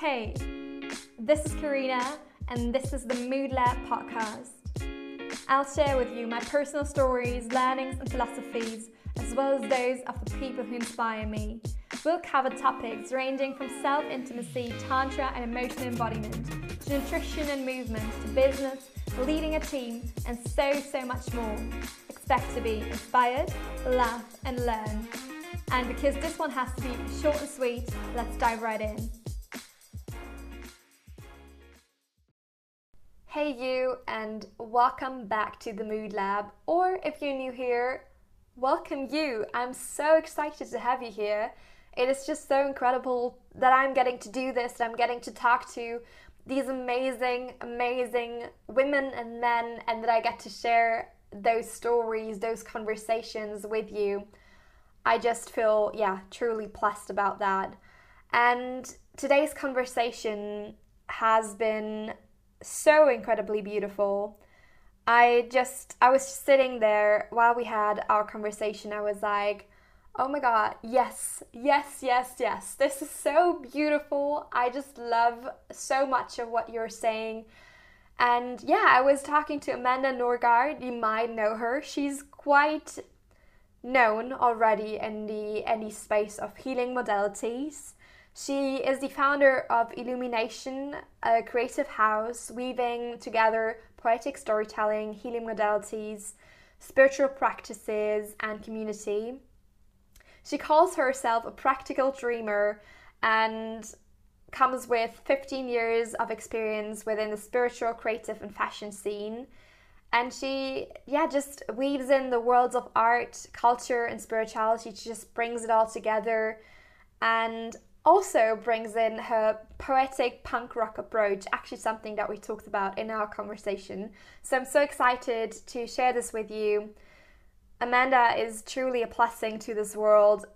Hey, this is Karina, and this is the Mood Lab podcast. I'll share with you my personal stories, learnings, and philosophies, as well as those of the people who inspire me. We'll cover topics ranging from self-intimacy, tantra, and emotional embodiment, to nutrition and movement, to business, leading a team, and so much more. Expect to be inspired, laugh, and learn. And because this one has to be short and sweet, let's dive right in. Hey you, and welcome back to the Mood Lab, or if you're new here, welcome you. I'm so excited to have you here. It is just so incredible that I'm getting to do this, that I'm getting to talk to these amazing women and men, and that I get to share those stories, those conversations with you. I just feel, truly blessed about that. And today's conversation has been so incredibly beautiful. I was sitting there while we had our conversation. I was like, oh my God, yes. This is so beautiful. I just love so much of what you're saying. And I was talking to Amanda Norgaard. You might know her. She's quite known already in the space of healing modalities. She is the founder of Illumination, a creative house weaving together poetic storytelling, healing modalities, spiritual practices, and community. She calls herself a practical dreamer and comes with 15 years of experience within the spiritual, creative, and fashion scene. And she, just weaves in the worlds of art, culture, and spirituality. She just brings it all together and also brings in her poetic punk rock approach, actually something that we talked about in our conversation. So I'm so excited to share this with you. Amanda is truly a blessing to this world.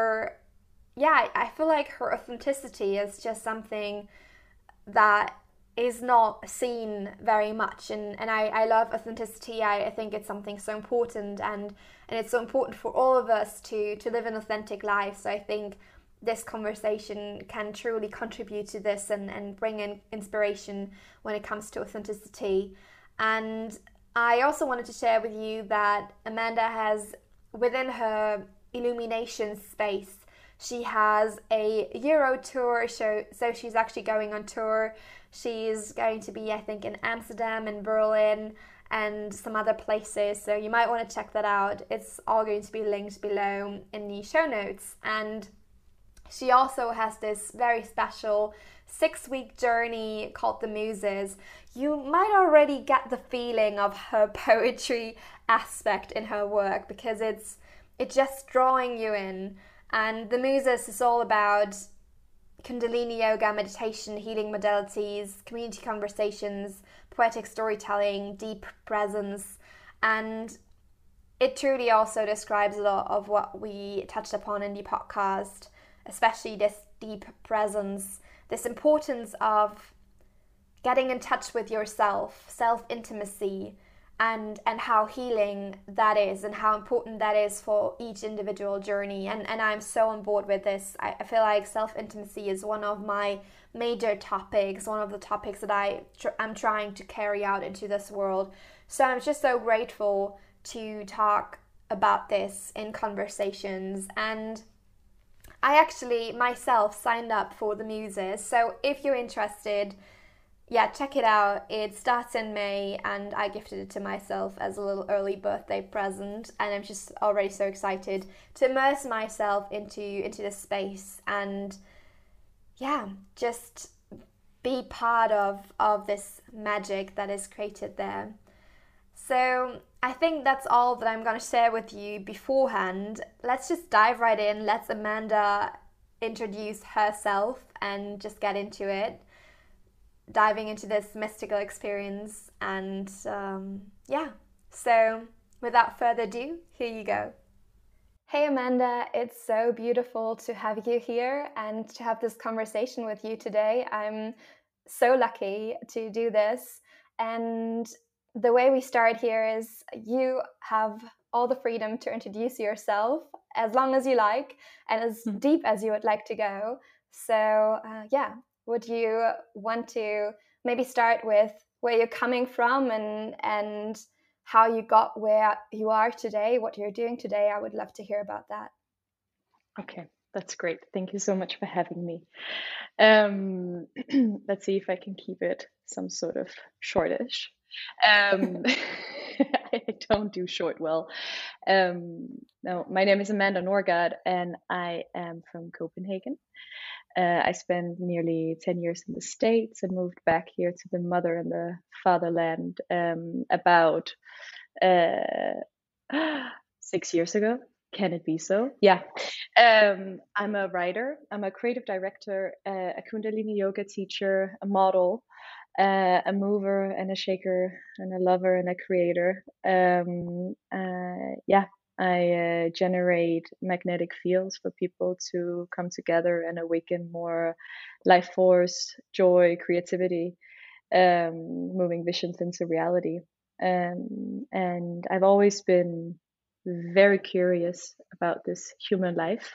I feel like her authenticity is just something that is not seen very much, and I love authenticity. I think it's something so important, and it's so important for all of us to live an authentic life. So I think this conversation can truly contribute to this and bring in inspiration when it comes to authenticity. And I also wanted to share with you that Amanda has, within her Illumination space, she has a Euro tour show, so she's actually going on tour. She's going to be, I think, in Amsterdam and Berlin and some other places, so you might want to check that out. It's all going to be linked below in the show notes. And she also has this very special 6-week journey called The Muses. You might already get the feeling of her poetry aspect in her work, because it's just drawing you in. And The Muses is all about Kundalini yoga, meditation, healing modalities, community conversations, poetic storytelling, deep presence. And it truly also describes a lot of what we touched upon in the podcast, especially this deep presence, this importance of getting in touch with yourself, self-intimacy, and how healing that is, and how important that is for each individual journey. And I'm so on board with this. I feel like self-intimacy is one of my major topics, one of the topics that I'm trying to carry out into this world. So I'm just so grateful to talk about this in conversations. And I actually myself signed up for the Muses. So if you're interested, check it out. It starts in May, and I gifted it to myself as a little early birthday present. And I'm just already so excited to immerse myself into this space and just be part of this magic that is created there. So I think that's all that I'm going to share with you beforehand. Let's just dive right in. Let's Amanda introduce herself and just get into it, diving into this mystical experience. And so without further ado, here you go. Hey Amanda, it's so beautiful to have you here and to have this conversation with you today. I'm so lucky to do this. And the way we start here is you have all the freedom to introduce yourself as long as you like and as deep as you would like to go. So would you want to maybe start with where you're coming from and how you got where you are today, what you're doing today? I would love to hear about that. Okay, that's great. Thank you so much for having me. Um, let's see if I can keep it some sort of shortish. Um, I don't do short well. No, my name is Amanda Norgard, and I am from Copenhagen. I spent nearly 10 years in the States and moved back here to the mother and the fatherland about uh, 6 years ago. Can it be so? Yeah. I'm a writer, I'm a creative director, a Kundalini yoga teacher, a model, a mover and a shaker, and a lover and a creator. Yeah, I generate magnetic fields for people to come together and awaken more life force, joy, creativity, moving visions into reality. And I've always been very curious about this human life,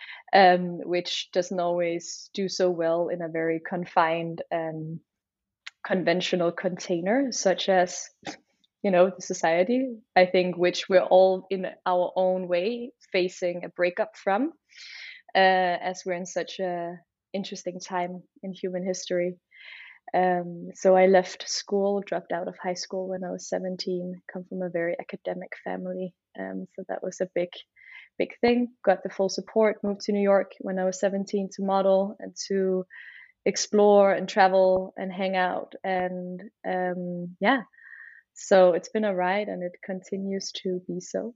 which doesn't always do so well in a very confined and conventional container, such as the society, I think, which we're all in our own way facing a breakup from, as we're in such a interesting time in human history. So I left school, dropped out of high school when I was 17, come from a very academic family. So that was a big thing. Got the full support, moved to New York when I was 17 to model and to explore and travel and hang out. And yeah, so it's been a ride and it continues to be so.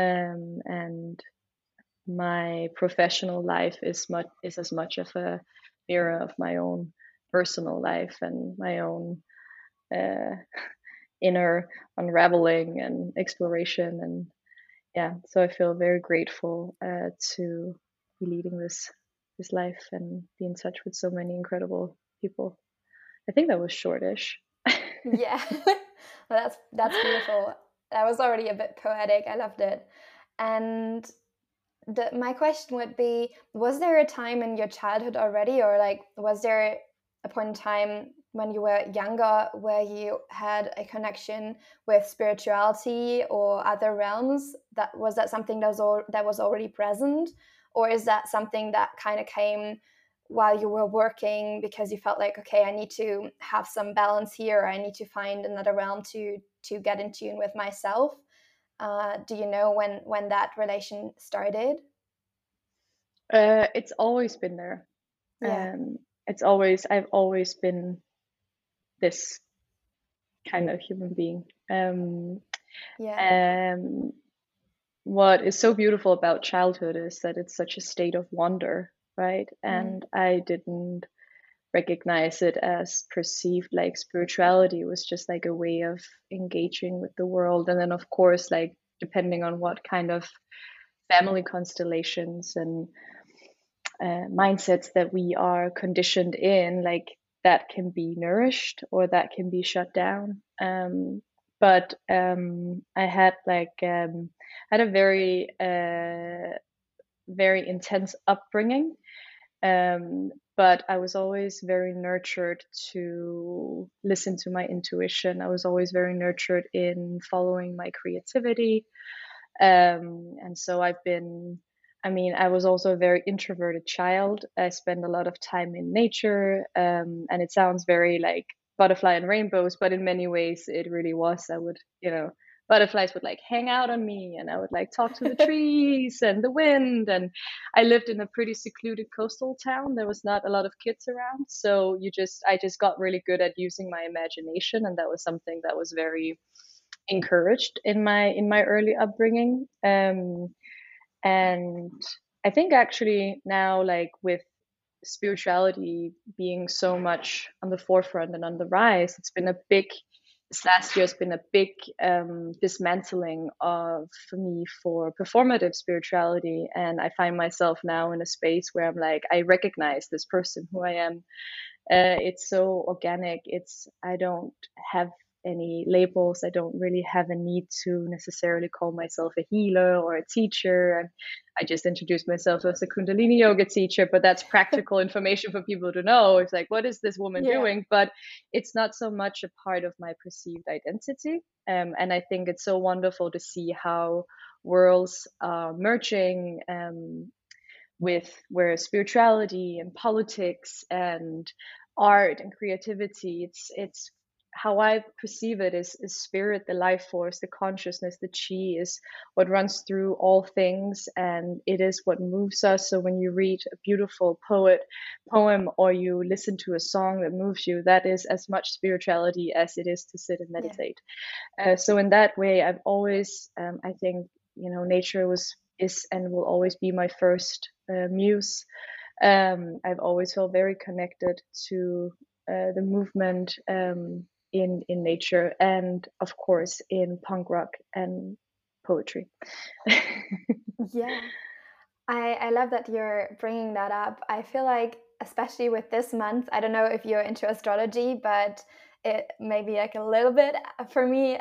And my professional life is as much of a mirror of my own personal life and my own uh, inner unraveling and exploration. And yeah, so I feel very grateful to be leading this life and be in touch with so many incredible people. I think that was shortish. Yeah. Well, that's beautiful. That was already a bit poetic. I loved it. And my question would be, was there a time in your childhood already, or like was there a point in time when you were younger where you had a connection with spirituality or other realms? That was that something that was already present, or is that something that kind of came while you were working because you felt like, okay, I need to have some balance here, or I need to find another realm to get in tune with myself? Do you know when that relation started? It's always been there. Yeah, I've always been this kind of human being. yeah, Um, what is so beautiful about childhood is that it's such a state of wonder, right? mm, And I didn't recognize it as perceived like spirituality was just like a way of engaging with the world. And then, of course, like depending on what kind of family constellations and mindsets that we are conditioned in, like that can be nourished or that can be shut down. But I had had a very intense upbringing. But I was always very nurtured to listen to my intuition. I was always very nurtured in following my creativity. And so I was also a very introverted child. I spent a lot of time in nature. And it sounds very like butterfly and rainbows, but in many ways it really was. Butterflies would like hang out on me and I would like talk to the trees and the wind. And I lived in a pretty secluded coastal town. There was not a lot of kids around. So I just got really good at using my imagination. And that was something that was very encouraged in my early upbringing. And I think actually now, like with spirituality being so much on the forefront and on the rise, this last year has been a big dismantling of for me for performative spirituality. And I find myself now in a space where I'm like, I recognize this person who I am. It's so organic. I don't have any labels. I don't really have a need to necessarily call myself a healer or a teacher. I just introduced myself as a Kundalini yoga teacher, but that's practical information for people to know. It's like, what is this woman Yeah. doing? But it's not so much a part of my perceived identity. And I think it's so wonderful to see how worlds are merging, with where spirituality and politics and art and creativity, it's how I perceive it is spirit, the life force, the consciousness, the chi is what runs through all things, and it is what moves us. So when you read a beautiful poem, or you listen to a song that moves you, that is as much spirituality as it is to sit and Yeah. meditate. So in that way, I've always, I think, nature is and will always be my first muse. I've always felt very connected to the movement, in nature, and of course in punk rock and poetry. Yeah. I love that you're bringing that up. I feel like, especially with this month, I don't know if you're into astrology, but it maybe like a little bit. For me,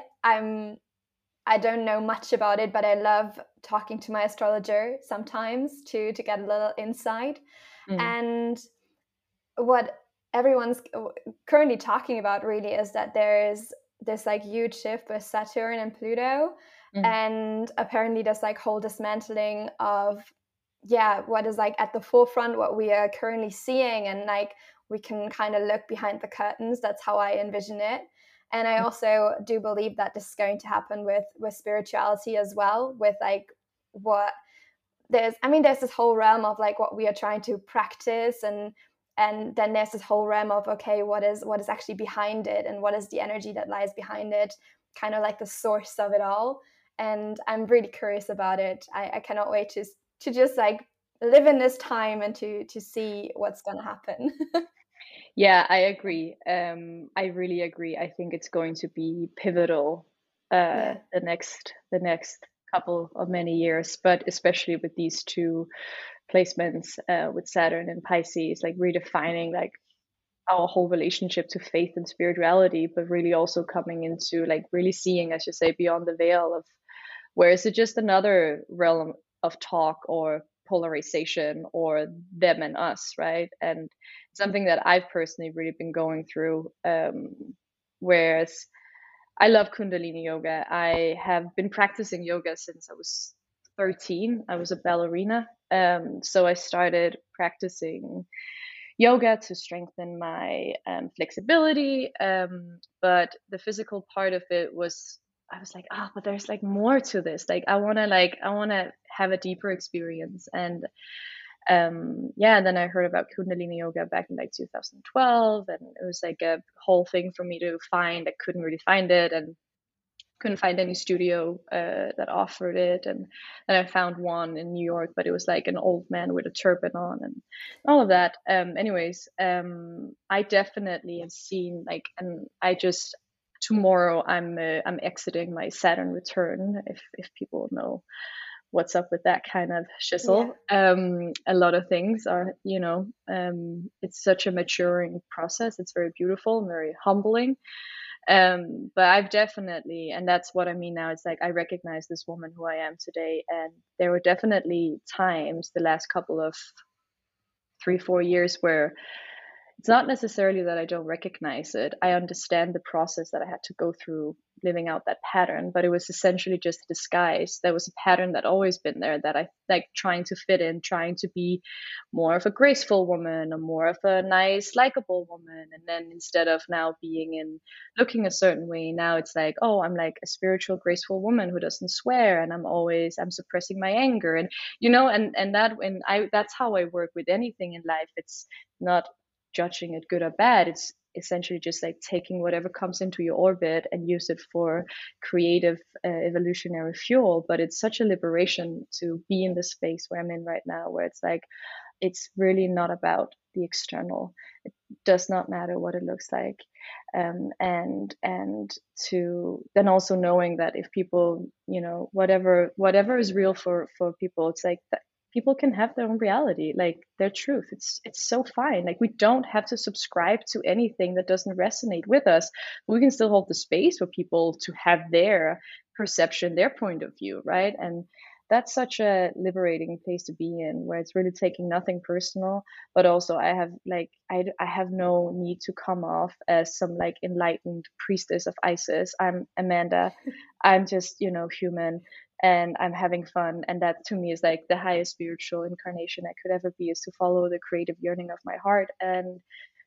I don't know much about it, but I love talking to my astrologer sometimes to get a little insight. Mm, And what everyone's currently talking about really is that there's this like huge shift with Saturn and Pluto, mm, and apparently there's like whole dismantling of, yeah, what is like at the forefront, what we are currently seeing, and like we can kind of look behind the curtains. That's how I envision it. And I mm, also do believe that this is going to happen with spirituality as well, with like what there's this whole realm of like what we are trying to practice, and then there's this whole realm of, okay, what is actually behind it, and what is the energy that lies behind it, kind of like the source of it all. And I'm really curious about it. I cannot wait to just like live in this time and to see what's going to happen. Yeah, I agree. I really agree. I think it's going to be pivotal, Yeah. the next couple of many years, but especially with these two placements, with Saturn and Pisces, like redefining like our whole relationship to faith and spirituality, but really also coming into like really seeing, as you say, beyond the veil of where is it just another realm of talk or polarization or them and us, right? And something that I've personally really been going through. Whereas I love Kundalini yoga. I have been practicing yoga since I was 13. I was a ballerina. So I started practicing yoga to strengthen my flexibility. But the physical part of it was, I was like, but there's like more to this. I wanna have a deeper experience. And yeah, and then I heard about Kundalini yoga back in like 2012, and it was like a whole thing for me to find. I couldn't really find it, and couldn't find any studio that offered it. And then I found one in New York, but it was like an old man with a turban on and all of that. Anyways, I definitely have seen like, and I just tomorrow I'm exiting my Saturn return. If people know what's up with that kind of Yeah. shizzle. A lot of things are, it's such a maturing process. It's very beautiful, very humbling. But I've definitely, and that's what I mean now, it's like I recognize this woman who I am today, and there were definitely times the last couple of 3 4 years where it's not necessarily that I don't recognize it. I understand the process that I had to go through living out that pattern, but it was essentially just a disguise. There was a pattern that always been there that I like trying to fit in, trying to be more of a graceful woman or more of a nice, likable woman. And then instead of now being in looking a certain way, now it's like, oh, I'm like a spiritual, graceful woman who doesn't swear, and I'm suppressing my anger. And that's how I work with anything in life. It's not judging it good or bad. It's essentially just like taking whatever comes into your orbit and use it for creative, evolutionary fuel. But it's such a liberation to be in the space where I'm in right now, where it's like it's really not about the external. It does not matter what it looks like. And to then also knowing that if people, whatever is real for people, it's like that people can have their own reality, like their truth. It's so fine. Like, we don't have to subscribe to anything that doesn't resonate with us. We can still hold the space for people to have their perception, their point of view, right? And that's such a liberating place to be in, where it's really taking nothing personal, but also I have like I have no need to come off as some like enlightened priestess of Isis. I'm Amanda. I'm just, human, and I'm having fun. And that to me is like the highest spiritual incarnation I could ever be, is to follow the creative yearning of my heart. And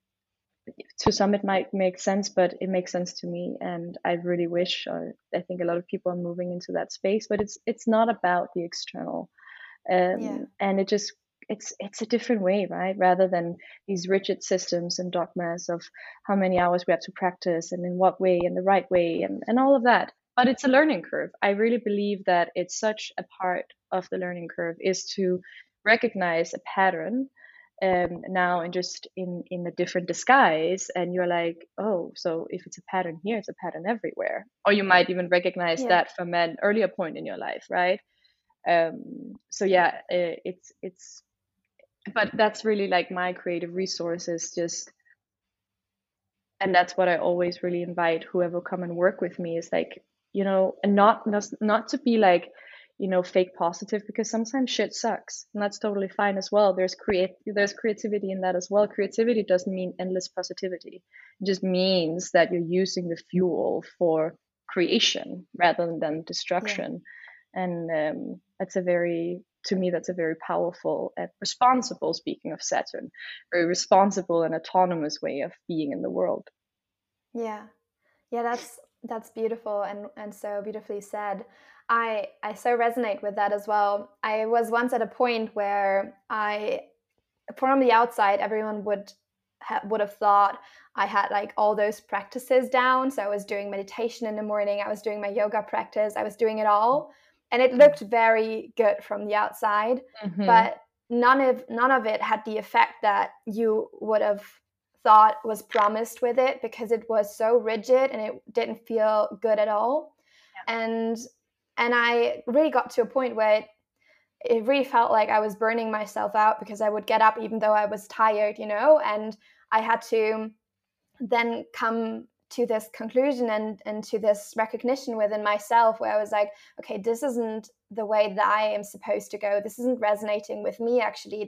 to some it might make sense, but it makes sense to me. And I really wish, I think a lot of people are moving into that space, but it's not about the external. Yeah. And it's a different way, right? Rather than these rigid systems and dogmas of how many hours we have to practice and in what way and the right way and all of that. But it's a learning curve. I really believe that it's such a part of the learning curve is to recognize a pattern, now and just in a different disguise, and you're like, oh, so if it's a pattern here, it's a pattern everywhere. Or you might even recognize Yeah. that from an earlier point in your life, right? So yeah, it's but that's really like my creative resources, just, and that's what I always really invite whoever come and work with me is like, and not to be like, fake positive, because sometimes shit sucks, and that's totally fine as well. There's creativity in that as well. Creativity doesn't mean endless positivity. It just means that you're using the fuel for creation rather than Yeah. destruction. And that's a very to me that's a very powerful and responsible, speaking of Saturn, very responsible and autonomous way of being in the world. Yeah. Yeah, that's beautiful and so beautifully said. I so resonate with that as well. I was once at a point where from the outside, everyone would have thought I had like all those practices down. So I was doing meditation in the morning, I was doing my yoga practice, I was doing it all, and it looked very good from the outside, Mm-hmm. but none of it had the effect that you would have thought was promised with it, because it was so rigid and it didn't feel good at all. And I really got to a point where it really felt like I was burning myself out, because I would get up even though I was tired, and I had to then come to this conclusion and to this recognition within myself, where I was like, okay, this isn't the way that I am supposed to go. This isn't resonating with me, actually.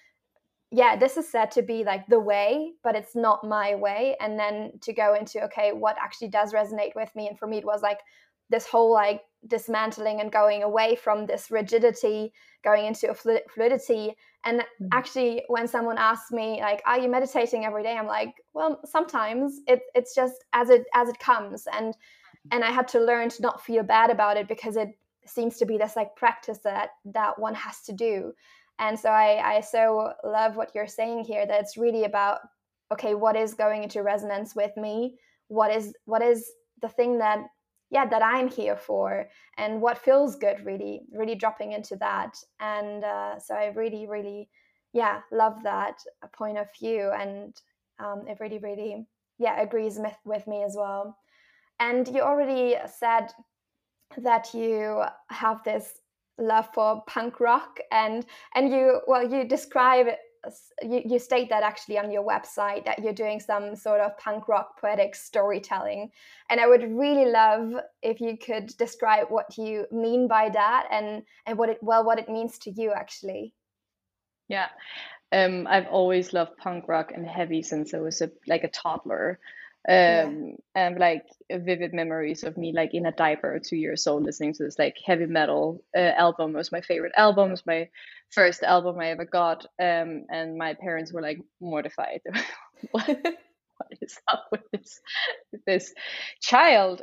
This is said to be like the way, but it's not my way. And then to go into, okay, what actually does resonate with me. And for me, it was like this whole like dismantling and going away from this rigidity, going into a fluidity. And actually, when someone asks me like, are you meditating every day, I'm like, well, sometimes it's just as it comes. And I had to learn to not feel bad about it, because it seems to be this like practice that one has to do. And so I so love what you're saying here, that it's really about, okay, what is going into resonance with me? What is the thing that, yeah, that I'm here for, and what feels good, really, really dropping into that. And so I really, really, yeah, love that point of view. And it really, really, yeah, agrees with me as well. And you already said that you have this love for punk rock, and you describe it, you state that actually on your website, that you're doing some sort of punk rock poetic storytelling. And I would really love if you could describe what you mean by that, and what it means to you, actually. Yeah. I've always loved punk rock and heavy since I was like a toddler. Yeah. And like vivid memories of me like in a diaper, 2 years old, listening to this like heavy metal album. It was my favorite album. It was my first album I ever got. And my parents were like mortified. What is up with this child?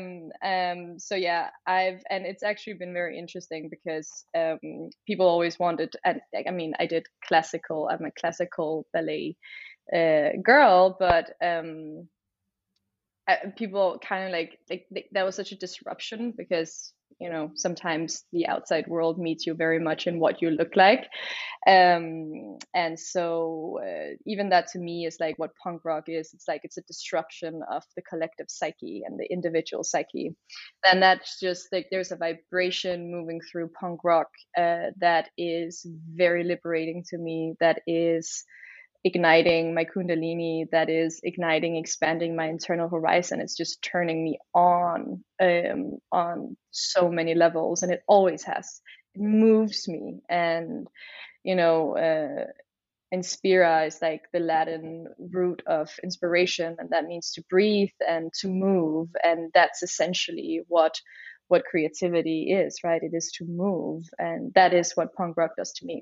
So yeah, and it's actually been very interesting because people always wanted, and I mean, I did classical. I'm a classical ballet girl, but people kind of like that was such a disruption because sometimes the outside world meets you very much in what you look like. And so even that to me is like what punk rock is. It's like it's a disruption of the collective psyche and the individual psyche. And that's just like there's a vibration moving through punk rock that is very liberating to me, that is igniting my kundalini, that is igniting, expanding my internal horizon. It's just turning me on so many levels, and it always has. It moves me. And inspira is like the Latin root of inspiration, and that means to breathe and to move. And that's essentially what creativity is, right? It is to move, and that is what punk rock does to me.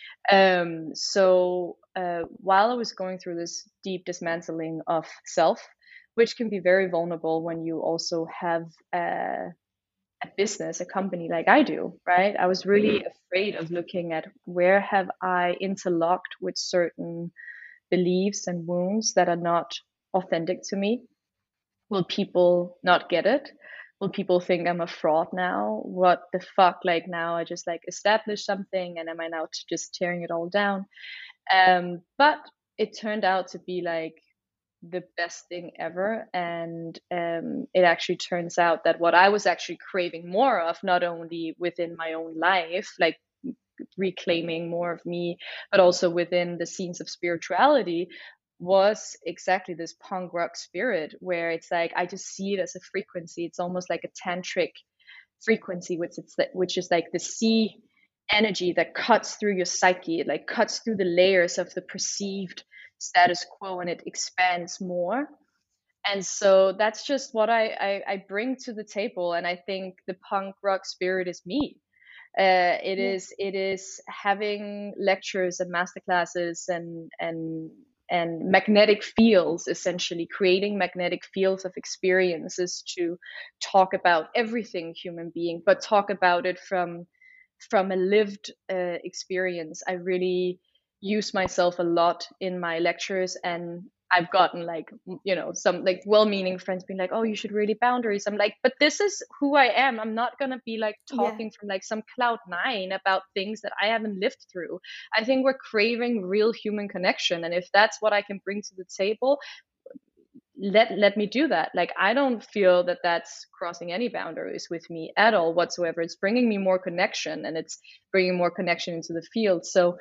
So while I was going through this deep dismantling of self, which can be very vulnerable when you also have a business, a company like I do, right? I was really afraid of looking at where have I interlocked with certain beliefs and wounds that are not authentic to me. Will people not get it? Will people think I'm a fraud now? What the fuck? Like now I just like established something, and am I now just tearing it all down? But it turned out to be like the best thing ever. And it actually turns out that what I was actually craving more of, not only within my own life, like reclaiming more of me, but also within the scenes of spirituality, was exactly this punk rock spirit, where it's like I just see it as a frequency. It's almost like a tantric frequency, which is like the sea energy that cuts through your psyche. It like cuts through the layers of the perceived status quo, and it expands more. And so that's just what I bring to the table. And I think the punk rock spirit is me. It is having lectures and masterclasses and magnetic fields, essentially creating magnetic fields of experiences to talk about everything human being, but talk about it from a lived experience. I really use myself a lot in my lectures, and I've gotten like, some like well-meaning friends being like, "Oh, you should really boundaries." I'm like, but this is who I am. I'm not gonna be like Yeah. talking from like some cloud nine about things that I haven't lived through. I think we're craving real human connection, and if that's what I can bring to the table, let me do that. Like I don't feel that that's crossing any boundaries with me at all whatsoever. It's bringing me more connection, and it's bringing more connection into the field. So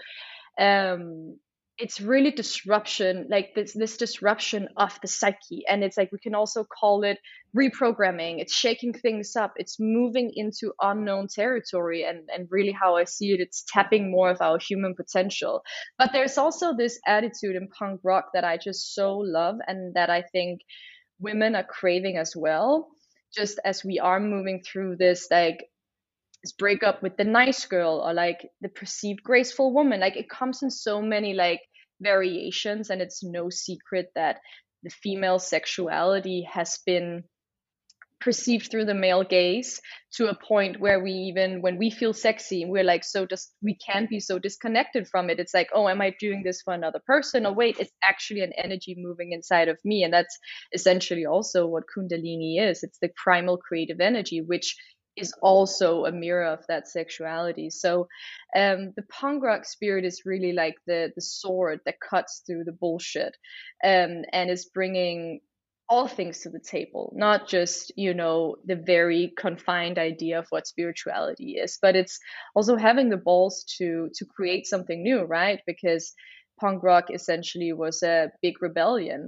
um it's really disruption, like this disruption of the psyche. And it's like we can also call it reprogramming. It's shaking things up, it's moving into unknown territory. And really how I see it, it's tapping more of our human potential. But there's also this attitude in punk rock that I just so love, and that I think women are craving as well, just as we are moving through this like break up with the nice girl, or like the perceived graceful woman. Like it comes in so many like variations, and it's no secret that the female sexuality has been perceived through the male gaze to a point where we, even when we feel sexy, we're like so just we can't be so disconnected from it. It's like, oh, am I doing this for another person? Or wait, it's actually an energy moving inside of me. And that's essentially also what kundalini is. It's the primal creative energy, which is also a mirror of that sexuality. So the punk rock spirit is really like the sword that cuts through the bullshit, and is bringing all things to the table, not just, the very confined idea of what spirituality is, but it's also having the balls to create something new, right? Because punk rock essentially was a big rebellion.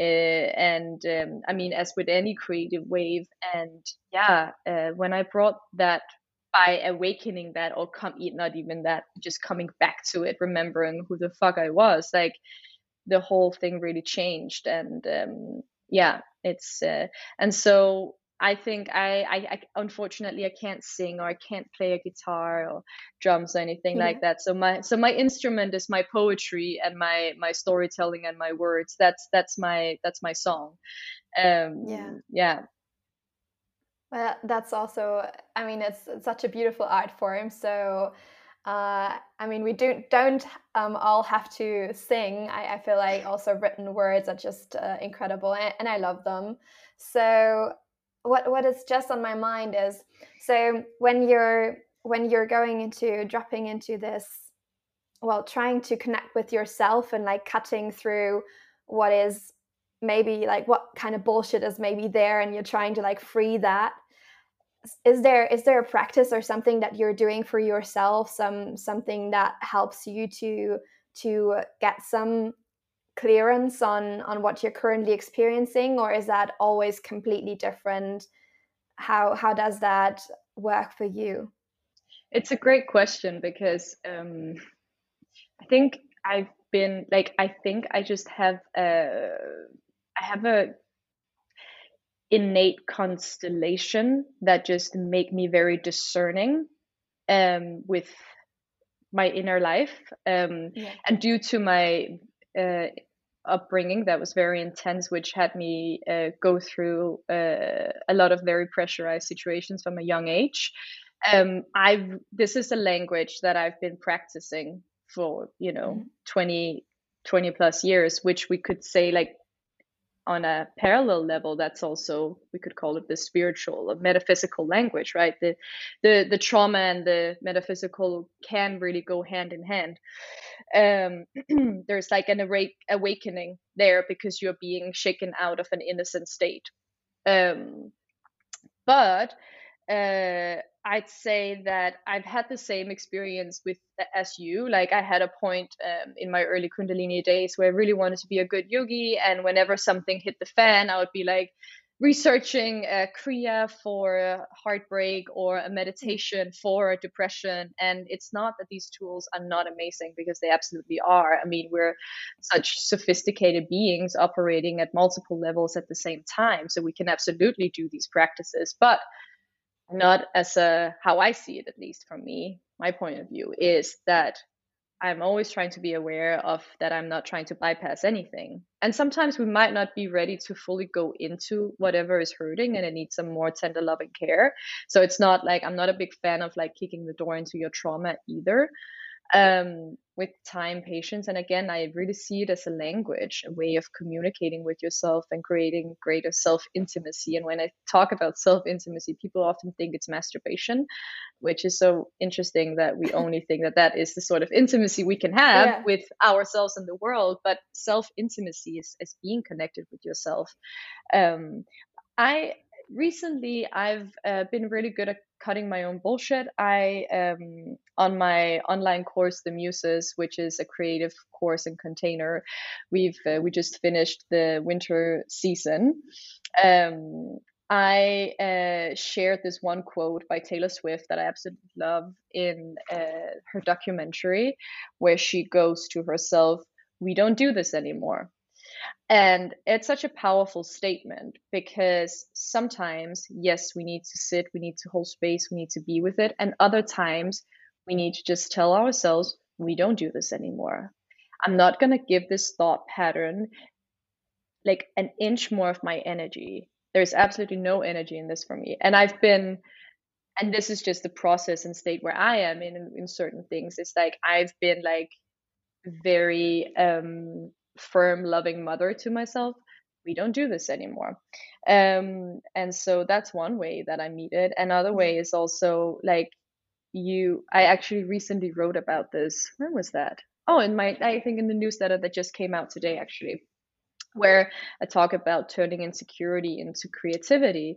And I mean, as with any creative wave. And yeah, when I brought that, by awakening that, or not even that, just coming back to it, remembering who the fuck I was, like the whole thing really changed. And yeah, it's and so I think I unfortunately I can't sing, or I can't play a guitar or drums or anything Yeah. like that. So my instrument is my poetry and my storytelling and my words. That's my song. Yeah. Yeah. Well, that's also, I mean, it's such a beautiful art form. So, I mean, we don't all have to sing. I feel like also written words are just incredible, and I love them. So, what is just on my mind is, so when you're going into dropping into this, well, trying to connect with yourself and like cutting through what is maybe like what kind of bullshit is maybe there, and you're trying to like free that, is there a practice or something that you're doing for yourself, something that helps you to get some clearance on what you're currently experiencing, or is that always completely different? How does that work for you? It's a great question because I think I've been like I think I just have a innate constellation that just make me very discerning with my inner life, Yeah. and due to my uh, upbringing that was very intense, which had me go through a lot of very pressurized situations from a young age. I've This is a language that I've been practicing for, Mhm. 20 plus years, which we could say, like, on a parallel level, that's also, we could call it the spiritual or metaphysical language, right? The trauma and the metaphysical can really go hand in hand. There's like an awakening there because you're being shaken out of an innocent state. um, but I'd say that I've had the same experience with as you. Like, I had a point in my early Kundalini days where I really wanted to be a good yogi, and whenever something hit the fan, I would be like researching a kriya for a heartbreak or a Mm. meditation for a depression. And it's not that these tools are not amazing, because they absolutely are. I mean, we're such sophisticated beings operating at multiple levels at the same time, so we can absolutely do these practices. But not as a, how I see it, at least from me, my point of view is that I'm always trying to be aware of that. I'm not trying to bypass anything. And sometimes we might not be ready to fully go into whatever is hurting, and it needs some more tender loving care. So it's not like, I'm not a big fan of like kicking the door into your trauma either. With time, patience, and again, I really see it as a language, a way of communicating with yourself and creating greater self intimacy. And when I talk about self intimacy, people often think it's masturbation, which is so interesting that we only think that that is the sort of intimacy we can have Yeah. with ourselves and the world. But self intimacy is being connected with yourself. um, I recently I've been really good at cutting my own bullshit. I On my online course, The Muses, which is a creative course and container, we just finished the winter season. Um, I shared this one quote by Taylor Swift that I absolutely love in her documentary, where she goes to herself, "We don't do this anymore." And it's such a powerful statement, because sometimes, yes, we need to sit, we need to hold space, we need to be with it. And other times, we need to just tell ourselves, we don't do this anymore. I'm not going to give this thought pattern like an inch more of my energy. There's absolutely no energy in this for me. And this is just the process and state where I am in certain things. It's like I've been like very firm, loving mother to myself. We don't do this anymore. And so that's one way that I meet it. Another Yeah. way is also like, I actually recently wrote about this. When was that? Oh, I think in the newsletter that just came out today, actually, where I talk about turning insecurity into creativity.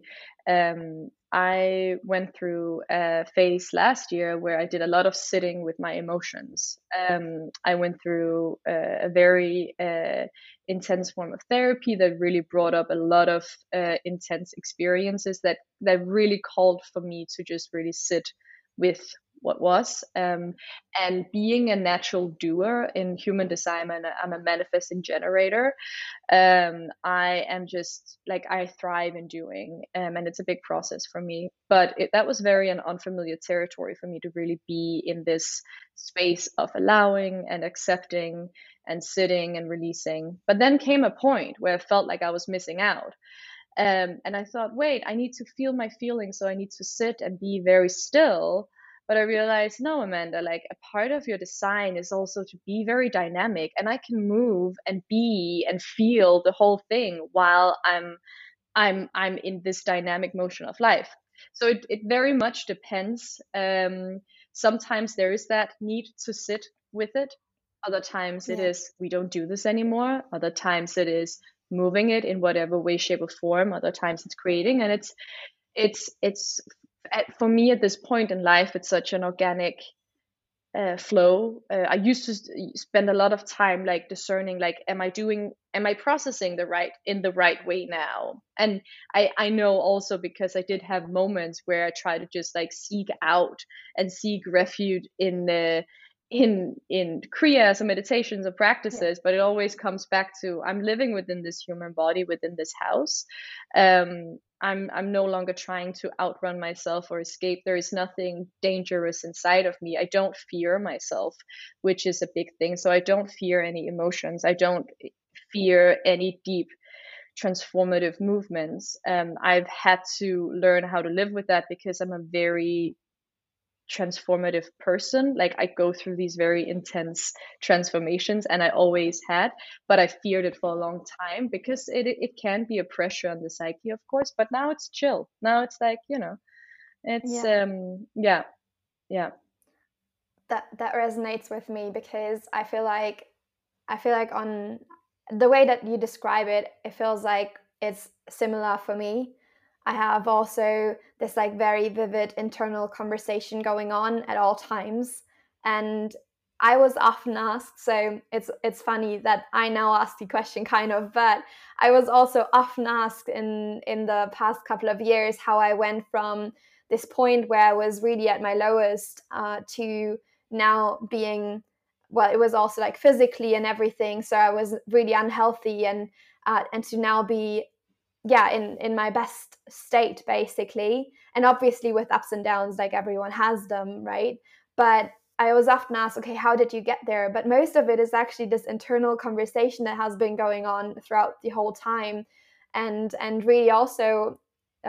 I went through a phase last year where I did a lot of sitting with my emotions. I went through a very intense form of therapy that really brought up a lot of intense experiences that really called for me to just really sit with what was. And being a natural doer in human design, I'm a manifesting generator. I am just like, I thrive in doing, and it's a big process for me. But that was very an unfamiliar territory for me, to really be in this space of allowing and accepting and sitting and releasing. But then came a point where I felt like I was missing out. And I thought, wait, I need to feel my feelings, so I need to sit and be very still. But I realized, no, Amanda, like, a part of your design is also to be very dynamic, and I can move and be and feel the whole thing while I'm I'm in this dynamic motion of life. So it very much depends. Sometimes there is that need to sit with it. Other times it Yeah. is we don't do this anymore. Other times it is moving it in whatever way, shape, or form. Other times it's creating, and it's for me at this point in life, it's such an organic flow. I used to spend a lot of time like discerning, like, am I processing in the right way now? And I know also because I did have moments where I try to just like seek out and seek refuge in kriyas or meditations or Yeah. practices, but it always comes back to I'm living within this human body, within this house. I'm no longer trying to outrun myself or escape. There is nothing dangerous inside of me. I don't fear myself, which is a big thing. So I don't fear any emotions. I don't fear any deep transformative movements. I've had to learn how to live with that because I'm a very transformative person. Like I go through these very intense transformations, and I always had, but I feared it for a long time because it can be a pressure on the psyche, of course. But now it's chill. Now it's like, it's Yeah. yeah, yeah. That resonates with me because I feel like on the way that you describe it, it feels like it's similar for me. I have also this like very vivid internal conversation going on at all times. And I was often asked, so it's funny that I now ask the question kind of, but I was also often asked in the past couple of years how I went from this point where I was really at my lowest to now being, well, it was also like physically and everything, so I was really unhealthy, and to now be, yeah, in my best state basically, and obviously with ups and downs like everyone has them, right? But I was often asked, okay, how did you get there? But most of it is actually this internal conversation that has been going on throughout the whole time, and really also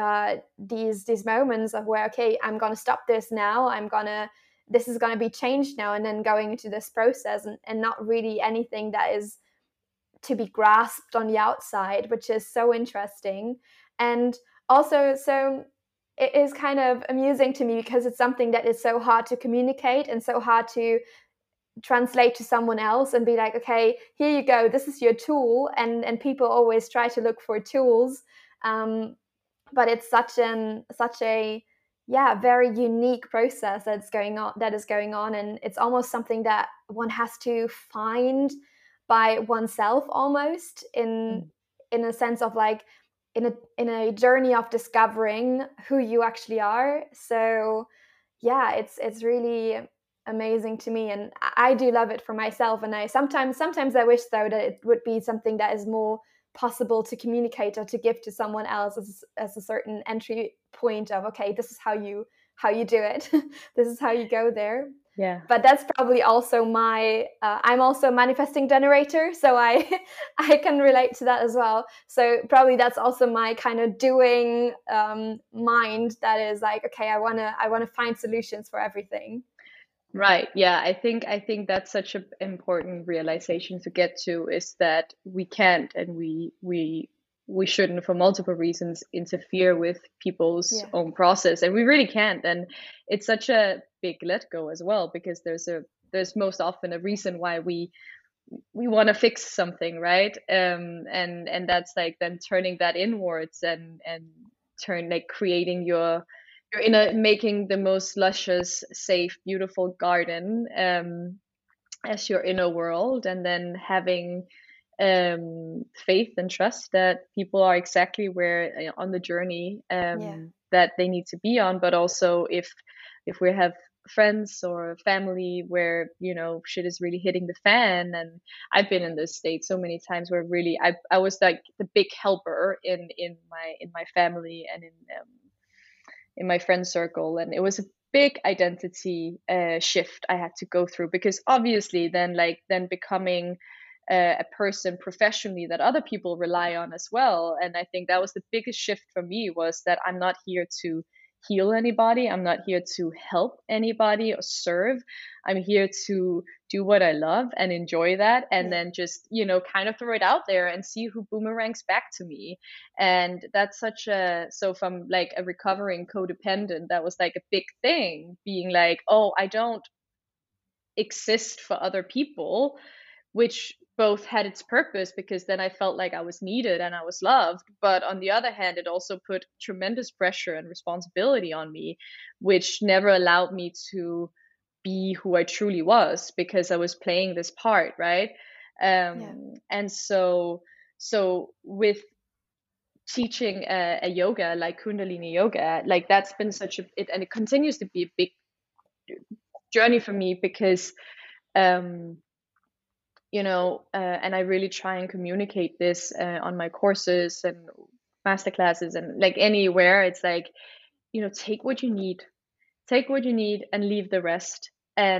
these moments of where, okay, I'm gonna stop this now, this is gonna be changed now, and then going into this process, and not really anything that is to be grasped on the outside, which is so interesting. And also, so it is kind of amusing to me because it's something that is so hard to communicate and so hard to translate to someone else and be like, okay, here you go, this is your tool. And people always try to look for tools. But it's such a, yeah, very unique process that is going on, and it's almost something that one has to find by oneself, almost Mm. in a sense of like in a journey of discovering who you actually are. So yeah, it's really amazing to me, and I do love it for myself. And I sometimes I wish though that it would be something that is more possible to communicate or to give to someone else as a certain entry point of, okay, this is how you do it. This is how you go there. Yeah. But that's probably also my I'm also a manifesting generator, so I I can relate to that as well. So probably that's also my kind of doing mind that is like, okay, I want to find solutions for everything. Right. Yeah. I think that's such an important realization to get to, is that we can't and we shouldn't, for multiple reasons, interfere with people's Yeah. own process, and we really can't. And it's such a big let go as well, because there's most often a reason why we want to fix something, right? And that's like then turning that inwards, and turn like creating your inner, making the most luscious, safe, beautiful garden as your inner world, and then having faith and trust that people are exactly where on the journey Yeah. that they need to be on. But also, if we have friends or family where shit is really hitting the fan, and I've been in this state so many times where really I was like the big helper in my family and in my friend circle, and it was a big identity shift I had to go through, because obviously then becoming a person professionally that other people rely on as well. And I think that was the biggest shift for me, was that I'm not here to heal anybody, I'm not here to help anybody or serve, I'm here do what I love and enjoy that, and Yeah. then just, kind of throw it out there and see who boomerangs back to me. And that's such a, so from like a recovering codependent, that was like a big thing, being like, oh, I don't exist for other people, which both had its purpose because then I felt like I was needed and I was loved. But on the other hand, it also put tremendous pressure and responsibility on me, which never allowed me to be who I truly was because I was playing this part, right? Yeah. And so with teaching a yoga like Kundalini yoga, like that's been such and it continues to be a big journey for me because um and I really try and communicate this on my courses and masterclasses and like anywhere. It's like, take what you need, and leave the rest.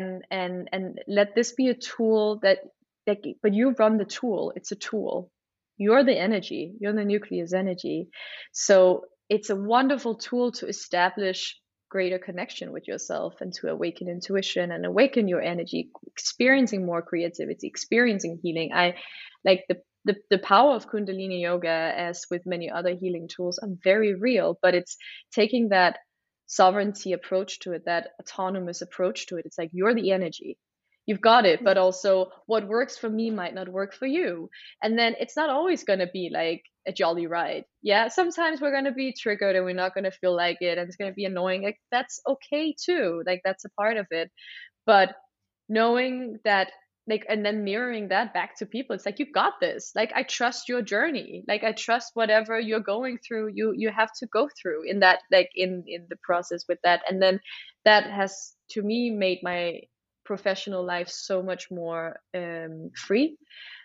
And let this be a tool but you run the tool. It's a tool. You're the energy. You're the nucleus energy. So it's a wonderful tool to establish greater connection with yourself and to awaken intuition and awaken your energy, experiencing more creativity, experiencing healing. I like the power of Kundalini yoga, as with many other healing tools, are very real, but it's taking that sovereignty approach to it, that autonomous approach to it. It's like, you're the energy. You've got it, but Yeah. also what works for me might not work for you. And then it's not always going to be like a jolly ride. Yeah, sometimes we're going to be triggered and we're not going to feel like it and it's going to be annoying. Like, that's okay too. Like, that's a part of it. But knowing that, like, and then mirroring that back to people, it's like, you got this. Like, I trust your journey. Like, I trust whatever you're going through, you have to go through in that, like, in the process with that. And then that has, to me, made my professional life so much more free,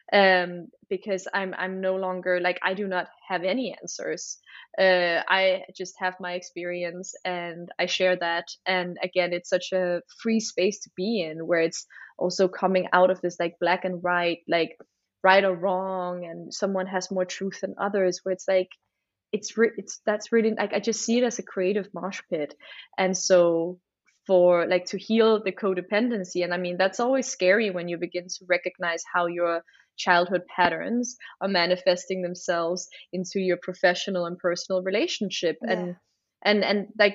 because I'm no longer like, I do not have any answers. I just have my experience and I share that. And again, it's such a free space to be in, where it's also coming out of this like black and white, like right or wrong, and someone has more truth than others, where it's like, it's that's really like, I just see it as a creative mosh pit. And so, for like, to heal the codependency, and I mean, that's always scary when you begin to recognize how your childhood patterns are manifesting themselves into your professional and personal relationship. Yeah. And like,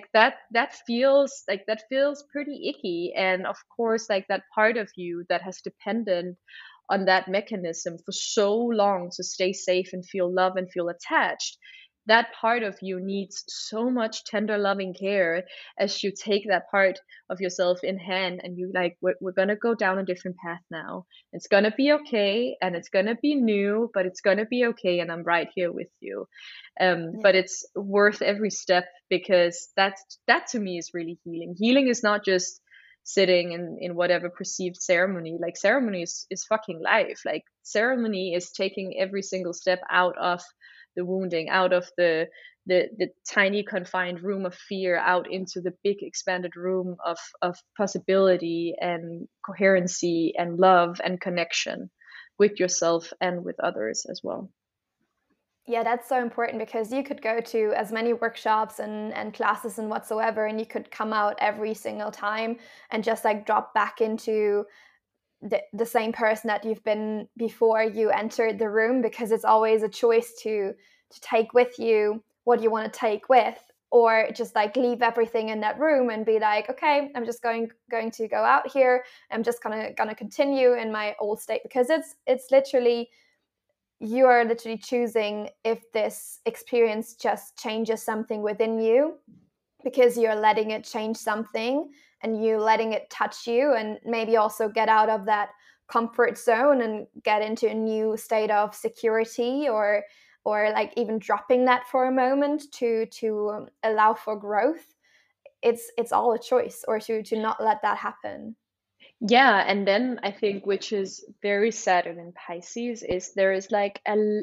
that feels pretty icky. And of course, like, that part of you that has depended on that mechanism for so long to stay safe and feel love and feel attached, that part of you needs so much tender loving care, as you take that part of yourself in hand and you like, we're going to go down a different path now. It's going to be okay, and it's going to be new, but it's going to be okay, and I'm right here with you. But Yeah. it's worth every step, because that to me is really healing. Healing is not just sitting in whatever perceived ceremony. Like, ceremony is fucking life. Like, ceremony is taking every single step out of the wounding, out of the tiny confined room of fear, out into the big expanded room of possibility and coherency and love and connection with yourself and with others as well. Yeah, that's so important because you could go to as many workshops and classes and whatsoever, and you could come out every single time and just like drop back into the same person that you've been before you entered the room, because it's always a choice to take with you what you want to take with, or just like leave everything in that room and be like, okay, I'm just going to go out here. I'm just gonna continue in my old state, because it's literally, you are literally choosing if this experience just changes something within you, because you're letting it change something and you letting it touch you, and maybe also get out of that comfort zone and get into a new state of security, or like even dropping that for a moment to allow for growth. It's all a choice, or to not let that happen. Yeah, and then I think, which is very Saturn in Pisces, is there is like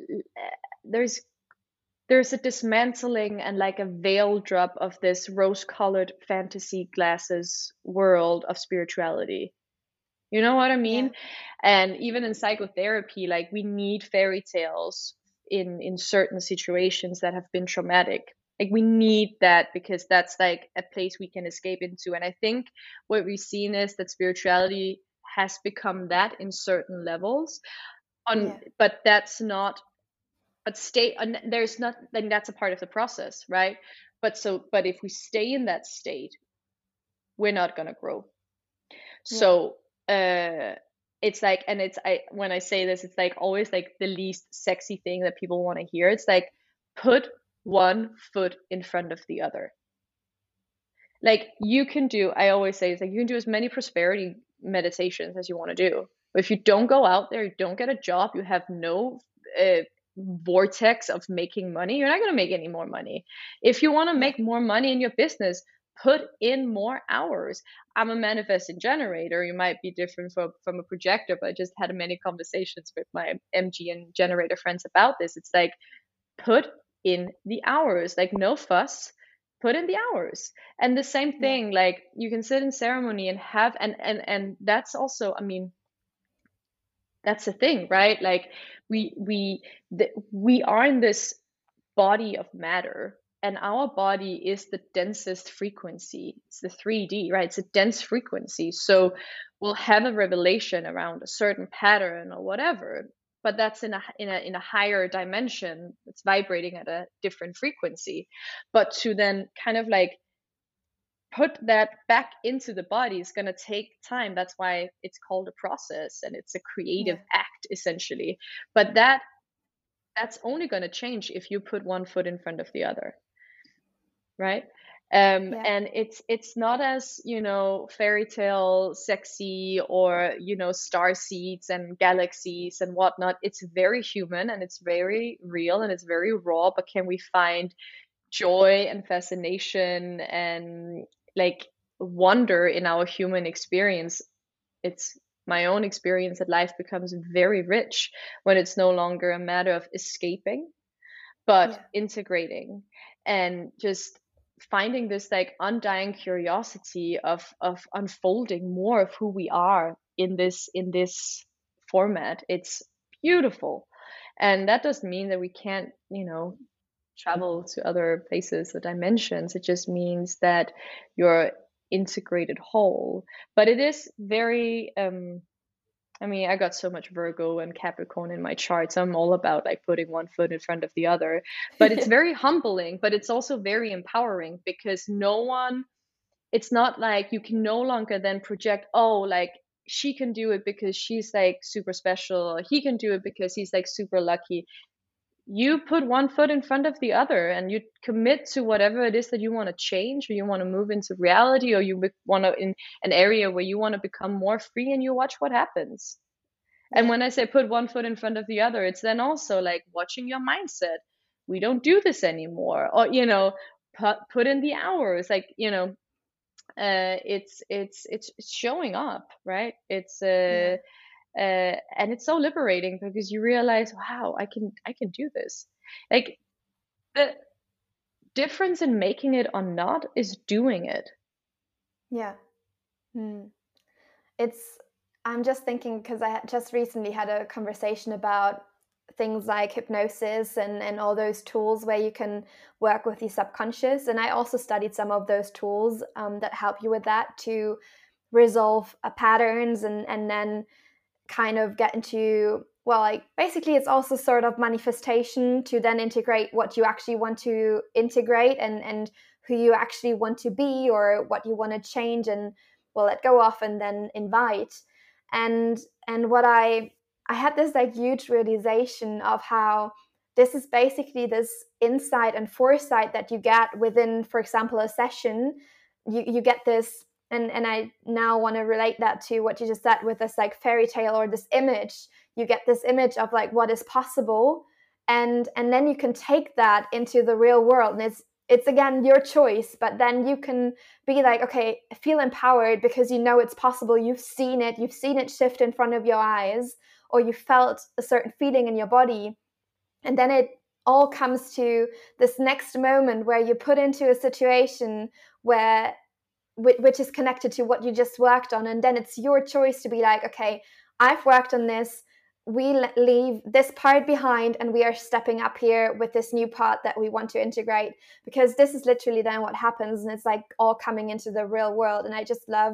there's there's a dismantling and like a veil drop of this rose-colored fantasy glasses world of spirituality. You know what I Yeah. mean? And even in psychotherapy, like, we need fairy tales in certain situations that have been traumatic. Like, we need that because that's like a place we can escape into. And I think what we've seen is that spirituality has become that in certain levels on, Yeah. but that's not, but stay, and there's not, then that's a part of the process, right? But if we stay in that state, we're not going to grow. Yeah. So it's like, and it's, I, when I say this, it's like always like the least sexy thing that people want to hear. It's like, put one foot in front of the other. Like, you can do, I always say, it's like, you can do as many prosperity meditations as you want to do. But if you don't go out there, you don't get a job, you have no vortex of making money, you're not going to make any more money. If you want to Yeah. make more money in your business, put in more hours. I'm a manifesting generator. You might be different from a projector, but I just had many conversations with my MG and generator friends about this. It's like, put in the hours, like, no fuss, put in the hours. And the same Yeah. thing, like, you can sit in ceremony and have, and that's also, I mean, that's the thing, right? Like, we are in this body of matter, and our body is the densest frequency. It's the 3D, right? It's a dense frequency. So we'll have a revelation around a certain pattern or whatever, but that's in a higher dimension. It's vibrating at a different frequency. But to then kind of like put that back into the body is going to take time. That's why it's called a process, and it's a creative Yeah. act essentially. But that's only going to change if you put one foot in front of the other, right? Yeah. And it's not as, you know, fairy tale sexy, or, you know, star seeds and galaxies and whatnot. It's very human, and it's very real, and it's very raw. But can we find joy and fascination and like wonder in our human experience? It's my own experience that life becomes very rich when it's no longer a matter of escaping, but Yeah. integrating, and just finding this like undying curiosity of unfolding more of who we are in this format. It's beautiful. And that doesn't mean that we can't, you know, travel to other places or dimensions. It just means that you're integrated whole. But it is very I mean, I got so much Virgo and Capricorn in my chart, so I'm all about like putting one foot in front of the other. But it's very humbling, but it's also very empowering, because no one, it's not like you can no longer then project, oh, like, she can do it because she's like super special, or he can do it because he's like super lucky. You put one foot in front of the other, and you commit to whatever it is that you want to change, or you want to move into reality, or you want to in an area where you want to become more free, and you watch what happens. And Yeah. when I say put one foot in front of the other, it's then also like watching your mindset. We don't do this anymore, or, you know, put in the hours, like, you know, it's showing up, right? It's Yeah. and it's so liberating, because you realize, wow, I can do this. Like, the difference in making it or not is doing it. Yeah. Hmm. It's, I'm just thinking because just recently had a conversation about things like hypnosis and all those tools where you can work with the subconscious. And I also studied some of those tools that help you with that to resolve patterns and then kind of get into, well, like basically it's also sort of manifestation to then integrate what you actually want to integrate and who you actually want to be or what you want to change and, well, let go of and then invite. And what I had this like huge realization of how this is basically this insight and foresight that you get within, for example, a session. You get this, and I now want to relate that to what you just said with this like fairy tale or this image. You get this image of like what is possible, and then you can take that into the real world, and it's again your choice, but then you can be like, okay, feel empowered because you know it's possible. You've seen it shift in front of your eyes, or you felt a certain feeling in your body, and then it all comes to this next moment where you put into a situation where which is connected to what you just worked on, and then it's your choice to be like, okay, I've worked on this, we leave this part behind and we are stepping up here with this new part that we want to integrate, because this is literally then what happens, and it's like all coming into the real world. And I just love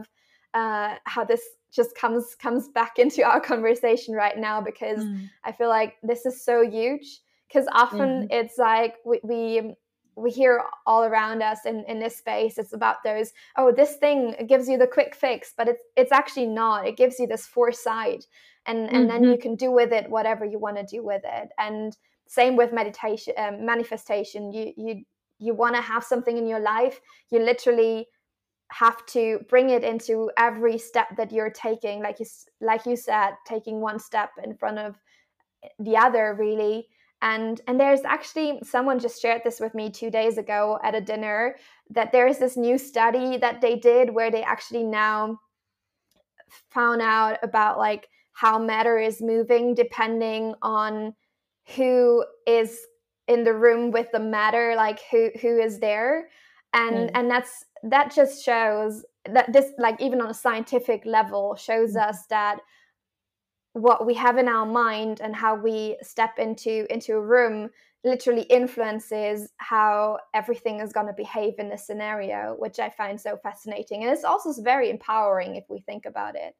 how this just comes back into our conversation right now, because I feel like this is so huge. Because often it's like we hear all around us in this space, it's about those, oh, this thing gives you the quick fix, but it's actually not. It gives you this foresight, and then you can do with it whatever you want to do with it. And same with meditation, manifestation. You want to have something in your life, you literally have to bring it into every step that you're taking, like you said, taking one step in front of the other, really. And there's actually, someone just shared this with me 2 days ago at a dinner, that there is this new study that they did where they actually now found out about like how matter is moving depending on who is in the room with the matter, like who is there. And that just shows that this, like, even on a scientific level, shows us that what we have in our mind and how we step into a room literally influences how everything is going to behave in this scenario, which I find so fascinating. And it's also very empowering if we think about it.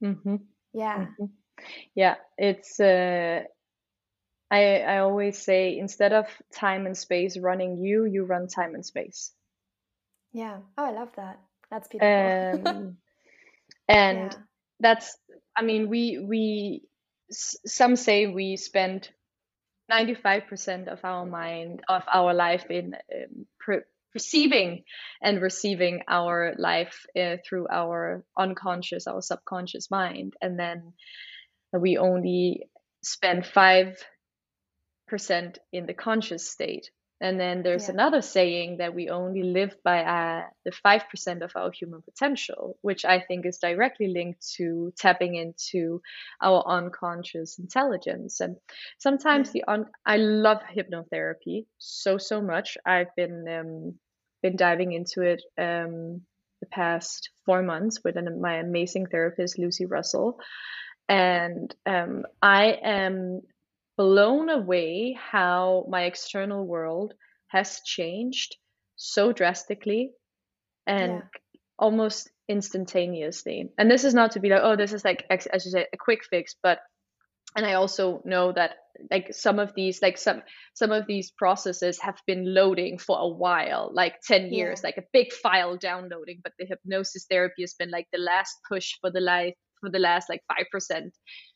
Yeah, it's I always say, instead of time and space running you, you run time and space. Yeah. Oh, I love that. That's beautiful. And that's, I mean, some say we spend 95% of our life in perceiving and receiving our life through our unconscious, our subconscious mind, and then we only spend 5% in the conscious state. And then there's another saying that we only live by the 5% of our human potential, which I think is directly linked to tapping into our unconscious intelligence. And sometimes I love hypnotherapy so much. I've been diving into it the past 4 months with my amazing therapist, Lucy Russell. And I am blown away how my external world has changed so drastically and almost instantaneously. And this is not to be like, oh, this is like, as you say, a quick fix, but, and I also know that like some of these processes have been loading for a while, like 10 years, like a big file downloading, but the hypnosis therapy has been like the last push for the last like 5%.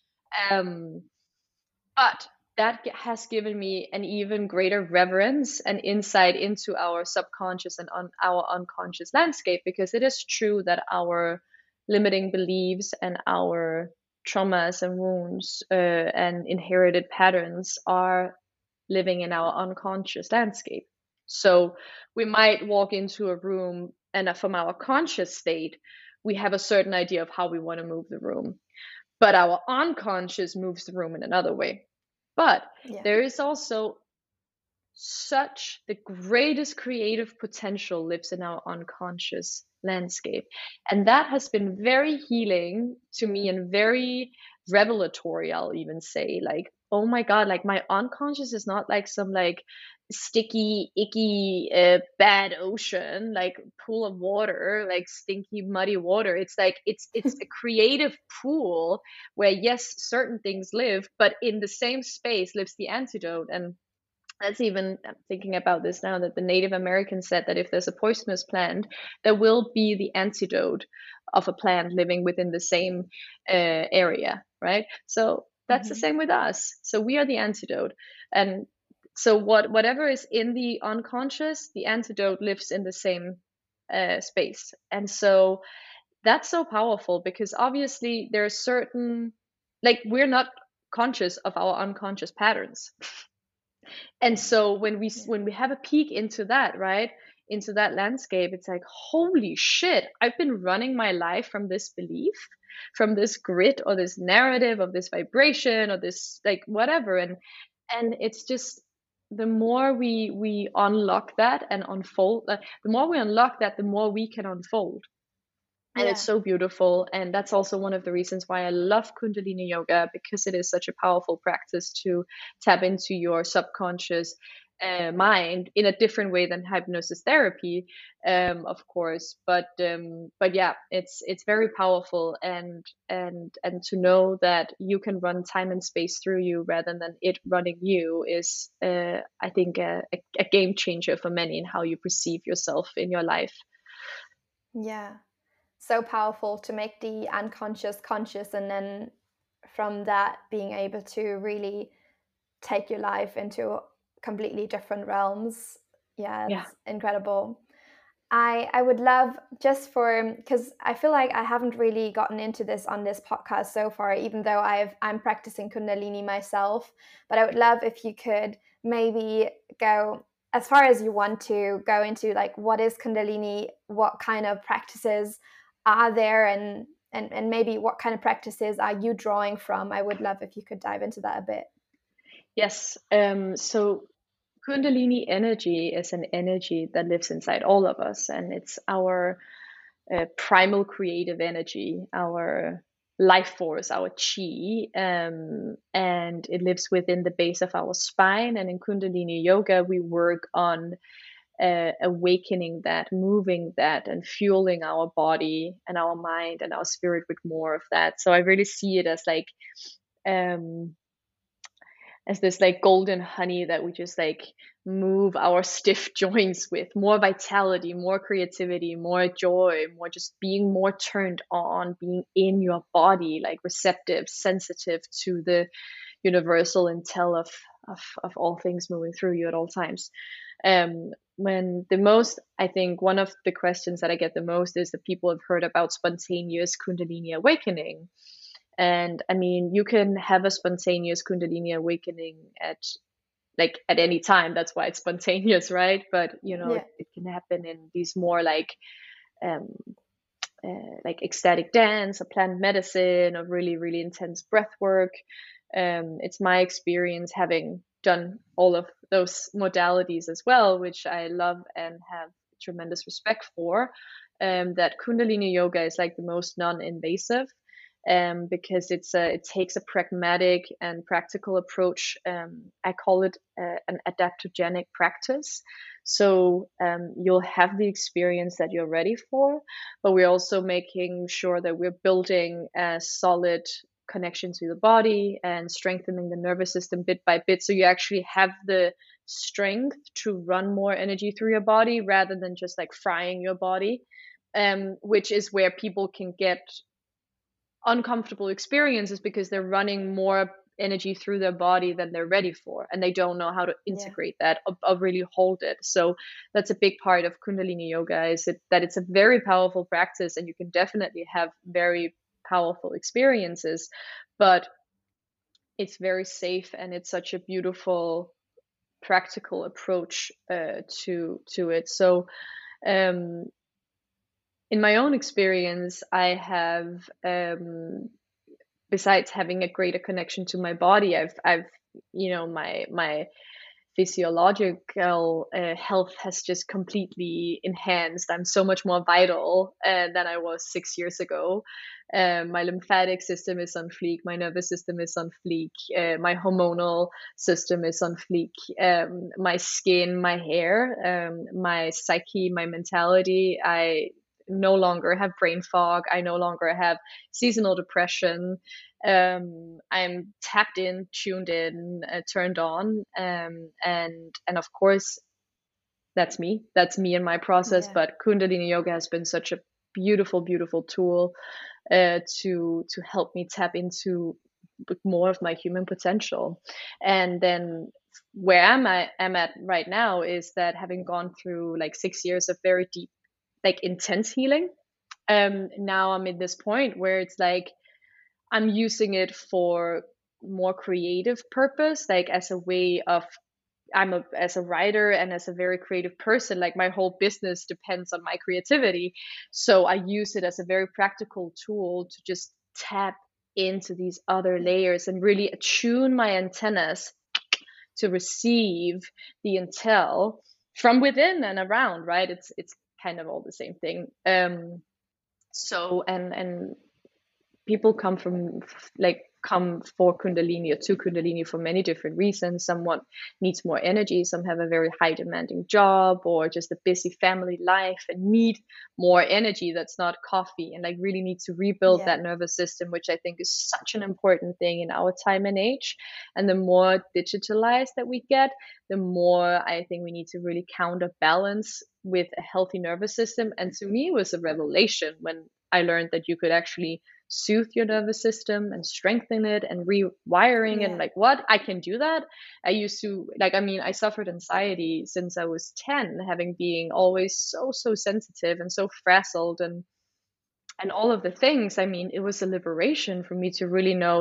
But that has given me an even greater reverence and insight into our subconscious and our unconscious landscape, because it is true that our limiting beliefs and our traumas and wounds and inherited patterns are living in our unconscious landscape. So we might walk into a room and from our conscious state, we have a certain idea of how we want to move the room. But our unconscious moves the room in another way. But there is also the greatest creative potential lives in our unconscious landscape. And that has been very healing to me and very revelatory, I'll even say. Like, oh my God, like my unconscious is not like some like sticky, icky, bad ocean, like pool of water, like stinky, muddy water. It's like it's a creative pool where, yes, certain things live, but in the same space lives the antidote. And that's even, I'm thinking about this now, that the Native Americans said that if there's a poisonous plant, there will be the antidote of a plant living within the same area, right? So that's the same with us. So we are the antidote. And so whatever is in the unconscious, the antidote lives in the same space. And so that's so powerful, because obviously there are certain, like, we're not conscious of our unconscious patterns. And so when we have a peek into that, right, into that landscape, it's like, holy shit, I've been running my life from this belief, from this grit or this narrative of this vibration or this like whatever. And it's just, the more we unlock that and unfold, the more we unlock that, the more we can unfold. And it's so beautiful. And that's also one of the reasons why I love Kundalini Yoga, because it is such a powerful practice to tap into your subconscious mind in a different way than hypnosis therapy, of course. But yeah, it's very powerful, and to know that you can run time and space through you rather than it running you is, I think, a game changer for many in how you perceive yourself in your life. Yeah. So powerful to make the unconscious conscious, and then from that being able to really take your life into completely different realms. Yeah, Yeah. it's incredible. I would love, just for, because I feel like I haven't really gotten into this on this podcast so far, even though I'm practicing Kundalini myself. But I would love if you could maybe go as far as you want to go into, like, what is Kundalini, what kind of practices are there, and maybe what kind of practices are you drawing from. I would love if you could dive into that a bit. Yes. So Kundalini energy is an energy that lives inside all of us, and it's our primal creative energy, our life force, our chi, and it lives within the base of our spine. And in Kundalini yoga, we work on awakening that, moving that, and fueling our body and our mind and our spirit with more of that. So I really see it um, as this like golden honey that we just like move our stiff joints with, more vitality, more creativity, more joy, more just being more turned on, being in your body, like receptive, sensitive to the universal intel of all things moving through you at all times. When the most, I think one of the questions that I get the most is that people have heard about spontaneous Kundalini awakening. And I mean, you can have a spontaneous Kundalini awakening at any time. That's why it's spontaneous, right? But you know, Yeah. it can happen in these more um, like ecstatic dance or plant medicine or really, really intense breath work. It's my experience having done all of those modalities as well, which I love and have tremendous respect for. That Kundalini yoga is like the most non-invasive, because it takes a pragmatic and practical approach. I call it an adaptogenic practice. So you'll have the experience that you're ready for, but we're also making sure that we're building a solid connection to the body and strengthening the nervous system bit by bit. So you actually have the strength to run more energy through your body rather than just like frying your body, which is where people can get uncomfortable experiences because they're running more energy through their body than they're ready for, and they don't know how to Yeah. integrate that or really hold it. So that's a big part of Kundalini yoga, is that it's a very powerful practice, and you can definitely have very powerful experiences, but it's very safe, and it's such a beautiful practical approach to it. So um, in my own experience, I have, besides having a greater connection to my body, I've my physiological health has just completely enhanced. I'm so much more vital than I was 6 years ago. My lymphatic system is on fleek. My nervous system is on fleek. My hormonal system is on fleek. My skin, my hair, my psyche, my mentality. I no longer have brain fog. I no longer have seasonal depression. I'm tapped in, tuned in, turned on, and of course that's me. That's me in my process. Yeah. But Kundalini yoga has been such a beautiful, beautiful tool to help me tap into more of my human potential. And then where am at right now is that, having gone through like 6 years of very deep, like intense healing, now I'm in this point where it's like I'm using it for more creative purpose, like as a way of, as a writer and as a very creative person, like my whole business depends on my creativity. So I use it as a very practical tool to just tap into these other Yeah. layers and really attune my antennas to receive the intel from within and around, right? It's kind of all the same thing. So and people come from like come for Kundalini or to Kundalini for many different reasons. Someone needs more energy, some have a very high demanding job or just a busy family life and need more energy that's not coffee, and like really need to rebuild Yeah. that nervous system, which I think is such an important thing in our time and age. And the more digitalized that we get, the more I think we need to really counterbalance with a healthy nervous system. And to me, it was a revelation when I learned that you could actually soothe your nervous system and strengthen it and rewiring, and Yeah. like, what, I can do that. I used to, like, I mean, I suffered anxiety since I was 10, having being always so sensitive and so frazzled and all of the things. I mean, it was a liberation for me to really know,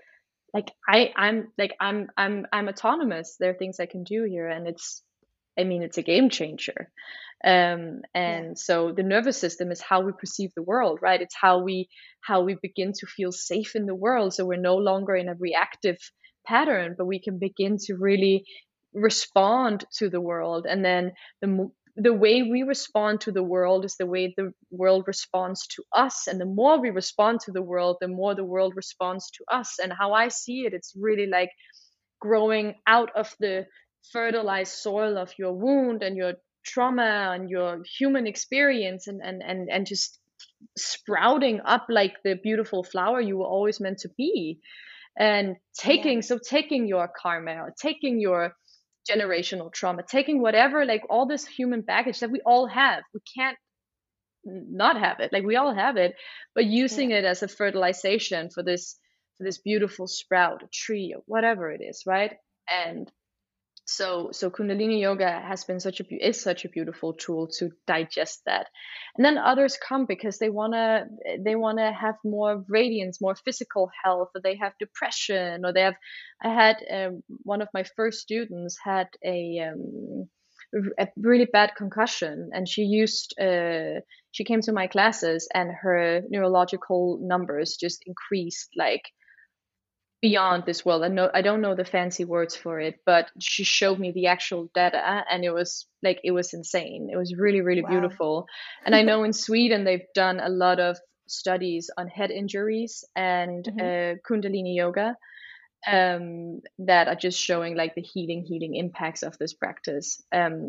I'm autonomous. There are things I can do here, and it's a game changer. Yeah. And so the nervous system is how we perceive the world, right? It's how we begin to feel safe in the world. So we're no longer in a reactive pattern, but we can begin to really respond to the world. And then the way we respond to the world is the way the world responds to us. And the more we respond to the world, the more the world responds to us. And how I see it, it's really like growing out of the fertilized soil of your wound and your trauma and your human experience, and just sprouting up like the beautiful flower you were always meant to be. And Yeah. taking your karma, or taking your generational trauma, taking whatever, like all this human baggage that we all have, we can't not have it, like we all have it, but using Yeah. it as a fertilization for this beautiful sprout, a tree, or whatever it is, right? And so Kundalini yoga has been is such a beautiful tool to digest that. And then others come because they want to have more radiance, more physical health, or they have depression, or they have I had one of my first students had a really bad concussion, and she came to my classes, and her neurological numbers just increased like beyond this world. I don't know the fancy words for it, but she showed me the actual data, and it was insane. It was really, really Wow. beautiful. And I know in Sweden they've done a lot of studies on head injuries and Hmm. Kundalini yoga, that are just showing like the healing impacts of this practice.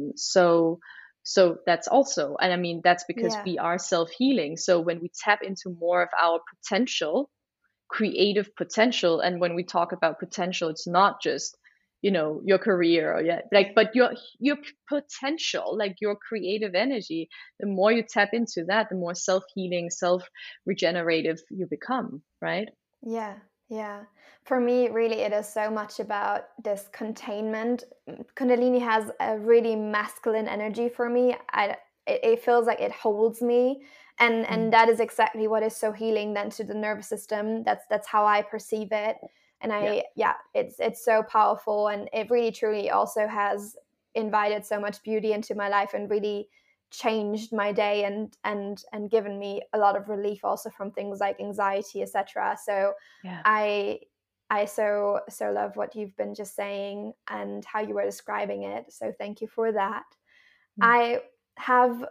So that's also, and I mean, that's because Yeah. we are self-healing. So when we tap into more of our potential, creative potential, and when we talk about potential, it's not just your career, or yeah, like, but your potential, like your creative energy. The more you tap into that, the more self-healing, self-regenerative you become, right? Yeah, yeah. For me, really, it is so much about this containment. Kundalini has a really masculine energy for me. It feels like it holds me, and Mm. that is exactly what is so healing then to the nervous system. That's how I perceive it, and Yeah. yeah, it's so powerful, and it really truly also has invited so much beauty into my life and really changed my day and given me a lot of relief also from things like anxiety, etc. So Yeah. i I so love what you've been just saying and how you were describing it, so thank you for that. Mm. I have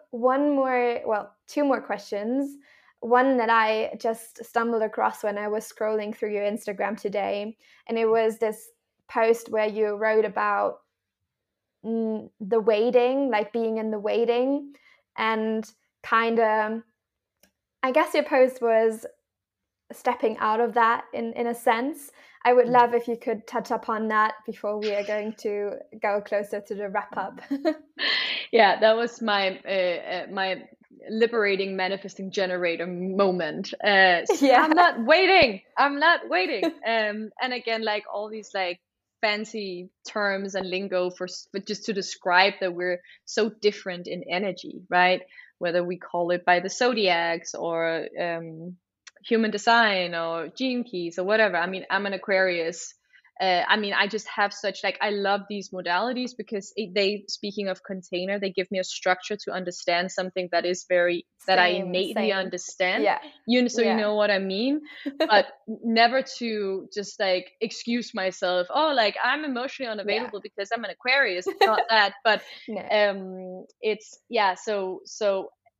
two more questions. One that I just stumbled across when I was scrolling through your Instagram today, and it was this post where you wrote about the waiting, like being in the waiting, and kind of, I guess your post was stepping out of that in a sense. I would Mm. love if you could touch upon that before we are going to go closer to the wrap up. Yeah, that was my liberating manifesting generator moment. I'm Yeah. not waiting. I'm not waiting. And again, like all these like fancy terms and lingo for just to describe that we're so different in energy, right? Whether we call it by the zodiacs, or human design, or gene keys, or whatever. I mean, I'm an Aquarius. I mean, I just have such, like, I love these modalities because speaking of container, they give me a structure to understand something that I Same, innately same. understand. Yeah. So you Yeah. know what I mean, but never to just like excuse myself. Oh, like I'm emotionally Yeah. unavailable because I'm an Aquarius. It's not that, but No. it's yeah. So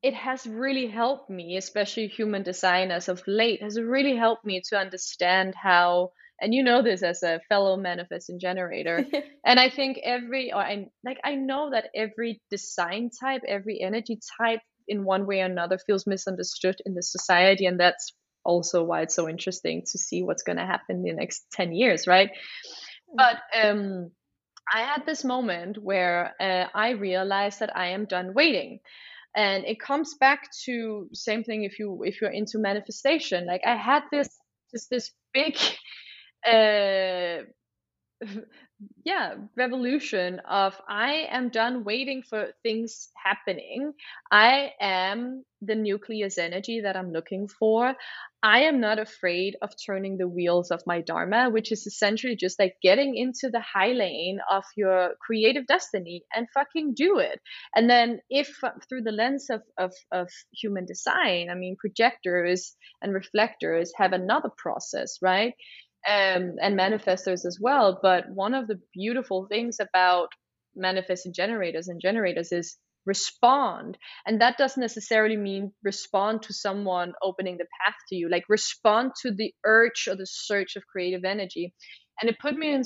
it has really helped me, especially human design as of late, has really helped me to understand how, and you know this as a fellow manifesting generator, and I think I know that every design type, every energy type in one way or another feels misunderstood in the society, and that's also why it's so interesting to see what's going to happen in the next 10 years, right? But I had this moment where I realized that I am done waiting, and it comes back to same thing if you're into manifestation. Like I had this big uh yeah, revolution of I am done waiting for things happening. I am the nucleus energy that I'm looking for. I am not afraid of turning the wheels of my dharma, which is essentially just like getting into the high lane of your creative destiny and fucking do it. And then if through the lens of human design, I mean projectors and reflectors have another process, right? And manifestors as well. But one of the beautiful things about manifesting generators and generators is respond. And that doesn't necessarily mean respond to someone opening the path to you, like respond to the urge or the search of creative energy. And it put me in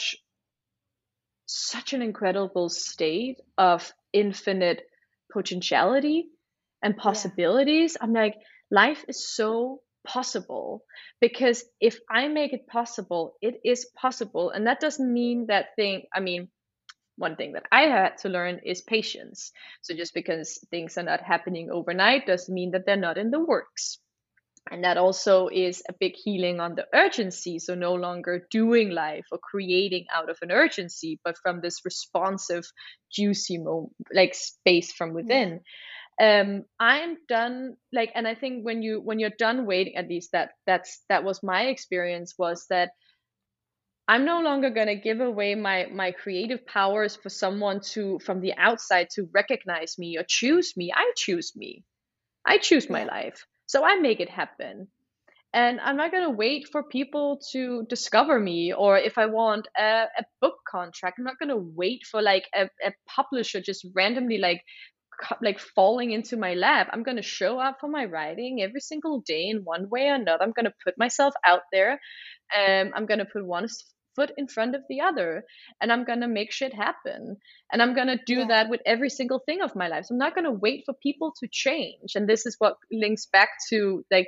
such an incredible state of infinite potentiality and Yeah. possibilities. I'm like, life is so possible because if I make it possible, it is possible. And that doesn't mean I mean, one thing that I had to learn is patience. So just because things are not happening overnight doesn't mean that they're not in the works. And that also is a big healing on the urgency. So no longer doing life or creating out of an urgency, but from this responsive, juicy like space from Yeah. within. I'm done, like, and I think when you're done waiting, at least that was my experience, was that I'm no longer going to give away my creative powers for someone to from the outside to recognize me or choose me. I choose me. I choose my Yeah. life. So I make it happen. And I'm not going to wait for people to discover me, or if I want a book contract, I'm not going to wait for like a publisher just randomly like falling into my lap. I'm going to show up for my writing every single day in one way or another. I'm going to put myself out there. I'm going to put one foot in front of the other, and I'm going to make shit happen. And I'm going to do Yeah. that with every single thing of my life. So I'm not going to wait for people to change. And this is what links back to like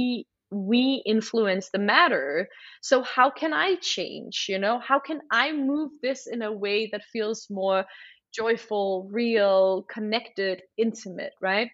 we influence the matter. So how can I change? How can I move this in a way that feels more joyful, real, connected, intimate, right?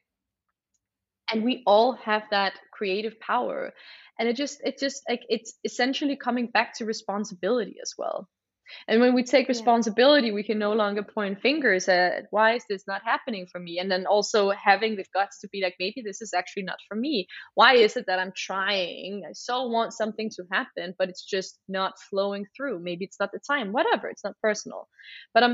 And we all have that creative power. And it just like it's essentially coming back to responsibility as well. And when we take Yeah. responsibility, we can no longer point fingers at why is this not happening for me? And then also having the guts to be like, maybe this is actually not for me. Why is it that I'm trying? I so want something to happen, but it's just not flowing through. Maybe it's not the time, whatever. It's not personal. But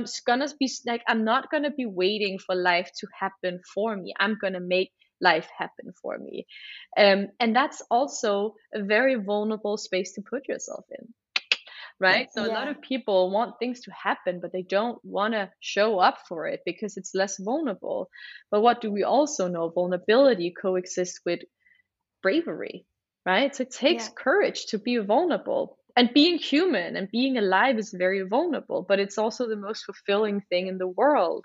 I'm not going to be waiting for life to happen for me. I'm going to make life happen for me. And that's also a very vulnerable space to put yourself in, right? So a lot Yeah. of people want things to happen, but they don't want to show up for it because it's less vulnerable. But what do we also know? Vulnerability coexists with bravery, right? So it takes Yeah. courage to be vulnerable. And being human and being alive is very vulnerable, but it's also the most fulfilling thing in the world.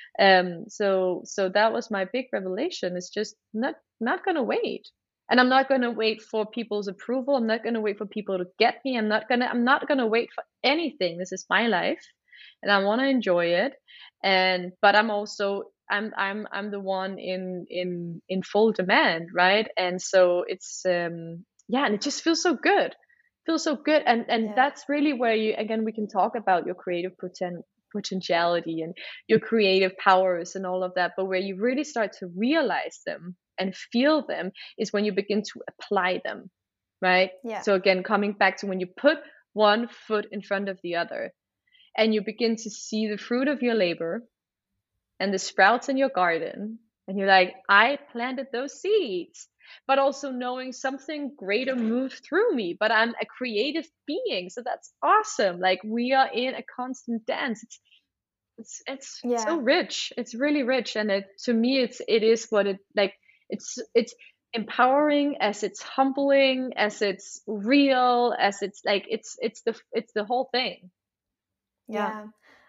So that was my big revelation. It's just not gonna wait. And I'm not gonna wait for people's approval. I'm not gonna wait for people to get me. I'm not gonna wait for anything. This is my life and I wanna enjoy it. But I'm the one in full demand, right? And so it's yeah, and it just feels so good. Feels so good. And Yeah. that's really where you again we can talk about your creative potentiality and your creative powers and all of that. But where you really start to realize them and feel them is when you begin to apply them, right? Yeah. So, again, coming back to when you put one foot in front of the other and you begin to see the fruit of your labor and the sprouts in your garden, and you're like, I planted those seeds. But also knowing something greater moved through me, but I'm a creative being. So that's awesome. Like we are in a constant dance. It's so Yeah. rich. It's really rich, and to me, it is what it like. It's empowering, as it's humbling, as it's real, as it's like it's the whole thing. Yeah. Yeah.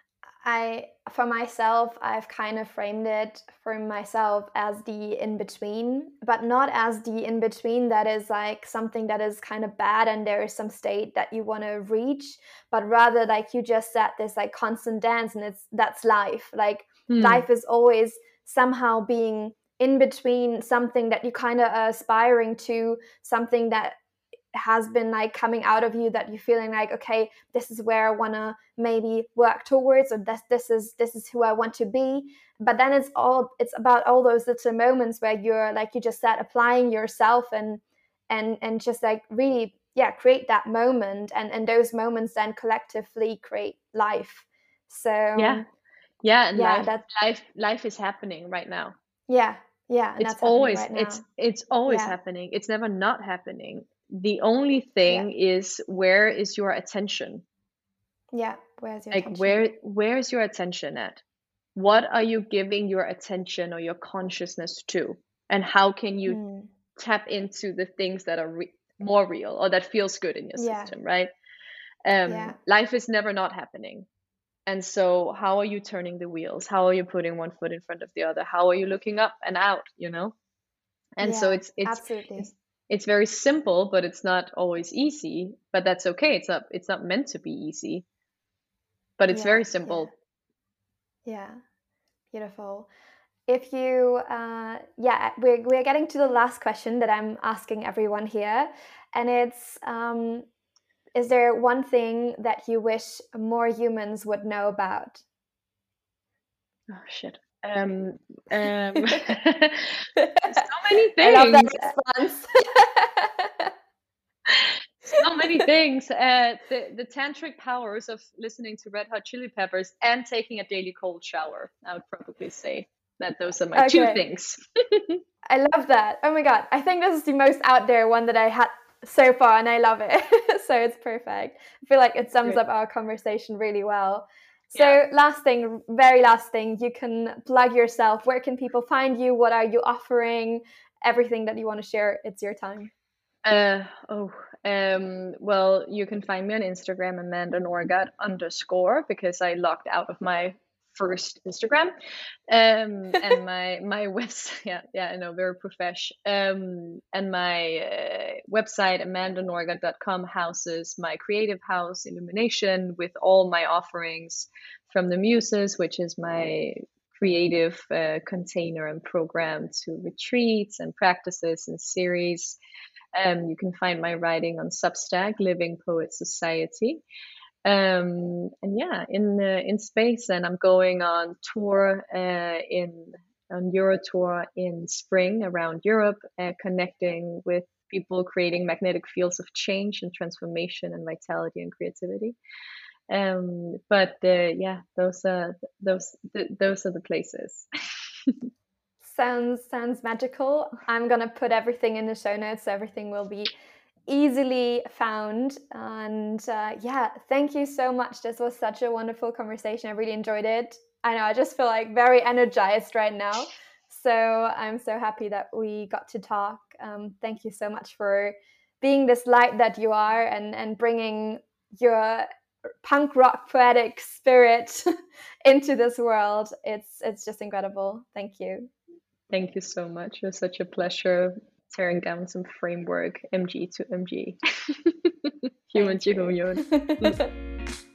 For myself, I've kind of framed it for myself as the in between, but not as the in between that is like something that is kind of bad and there is some state that you want to reach, but rather, like you just said, this like constant dance, and that's life. Like Hmm. life is always somehow being in between something that you kind of are aspiring to, something that has been like coming out of you that you're feeling like, okay, this is where I want to maybe work towards, or this is who I want to be. But then it's about all those little moments where you're, like you just said, applying yourself and just like really, yeah, create that moment, and those moments then collectively create life. Yeah. So Yeah. And yeah, that life is happening right now. yeah, yeah, and that's happening right now. It's always Yeah, happening. It's never not happening. The only yeah, thing is, where is your attention? yeah. Where's your Like, attention? where's your attention at? What are you giving your attention or your consciousness to? And how can you Hmm. tap into the things that are more real, or that feels good in your Yeah, system, right? yeah, Life is never not happening. And so, how are you turning the wheels? How are you putting one foot in front of the other? How are you looking up and out, you know? And so yeah, it's absolutely. it's very simple, but it's not always easy. But that's okay. It's not meant to be easy, but it's Yeah, very yeah, simple. yeah. Beautiful. If you, yeah, we're getting to the last question that I'm asking everyone here, and it's, is there one thing that you wish more humans would know about? Oh shit. So many I love that things. response. So many things. The tantric powers of listening to Red Hot Chili Peppers and taking a daily cold shower. I would probably say that those are my two Okay, things. I love that. Oh my God, I think this is the most out there one that I had so far, and I love it. So it's perfect. I feel like it sums Great. up our conversation really well. Yeah. So, last thing, very last thing, you can plug yourself. Where can people find you? What are you offering? Everything that you want to share, it's your time. Uh, oh, well, you can find me on Instagram, Amanda Norgard _ because I logged out of my first Instagram. And my website, yeah, I know, very profesh. And my website, amandanorgard.com, houses my creative house, Illumination, with all my offerings from the Muses, which is my creative container and program, to retreats and practices and series. You can find my writing on Substack, Living Poet Society. And yeah, in space, and I'm going on tour in on Euro tour in spring around Europe, connecting with people, creating magnetic fields of change and transformation and vitality and creativity. But yeah, those are the places. Sounds magical. I'm gonna put everything in the show notes so everything will be easily found. And yeah, thank you so much. This was such a wonderful conversation. I really enjoyed it. I know, I just feel like very energized right now. So I'm so happy that we got to talk. Thank you so much for being this light that you are, and bringing your punk rock poetic spirit into this world. It's just incredible. Thank you. Thank you so much. It was such a pleasure tearing down some framework, MG to MG. Human Thank to you. human.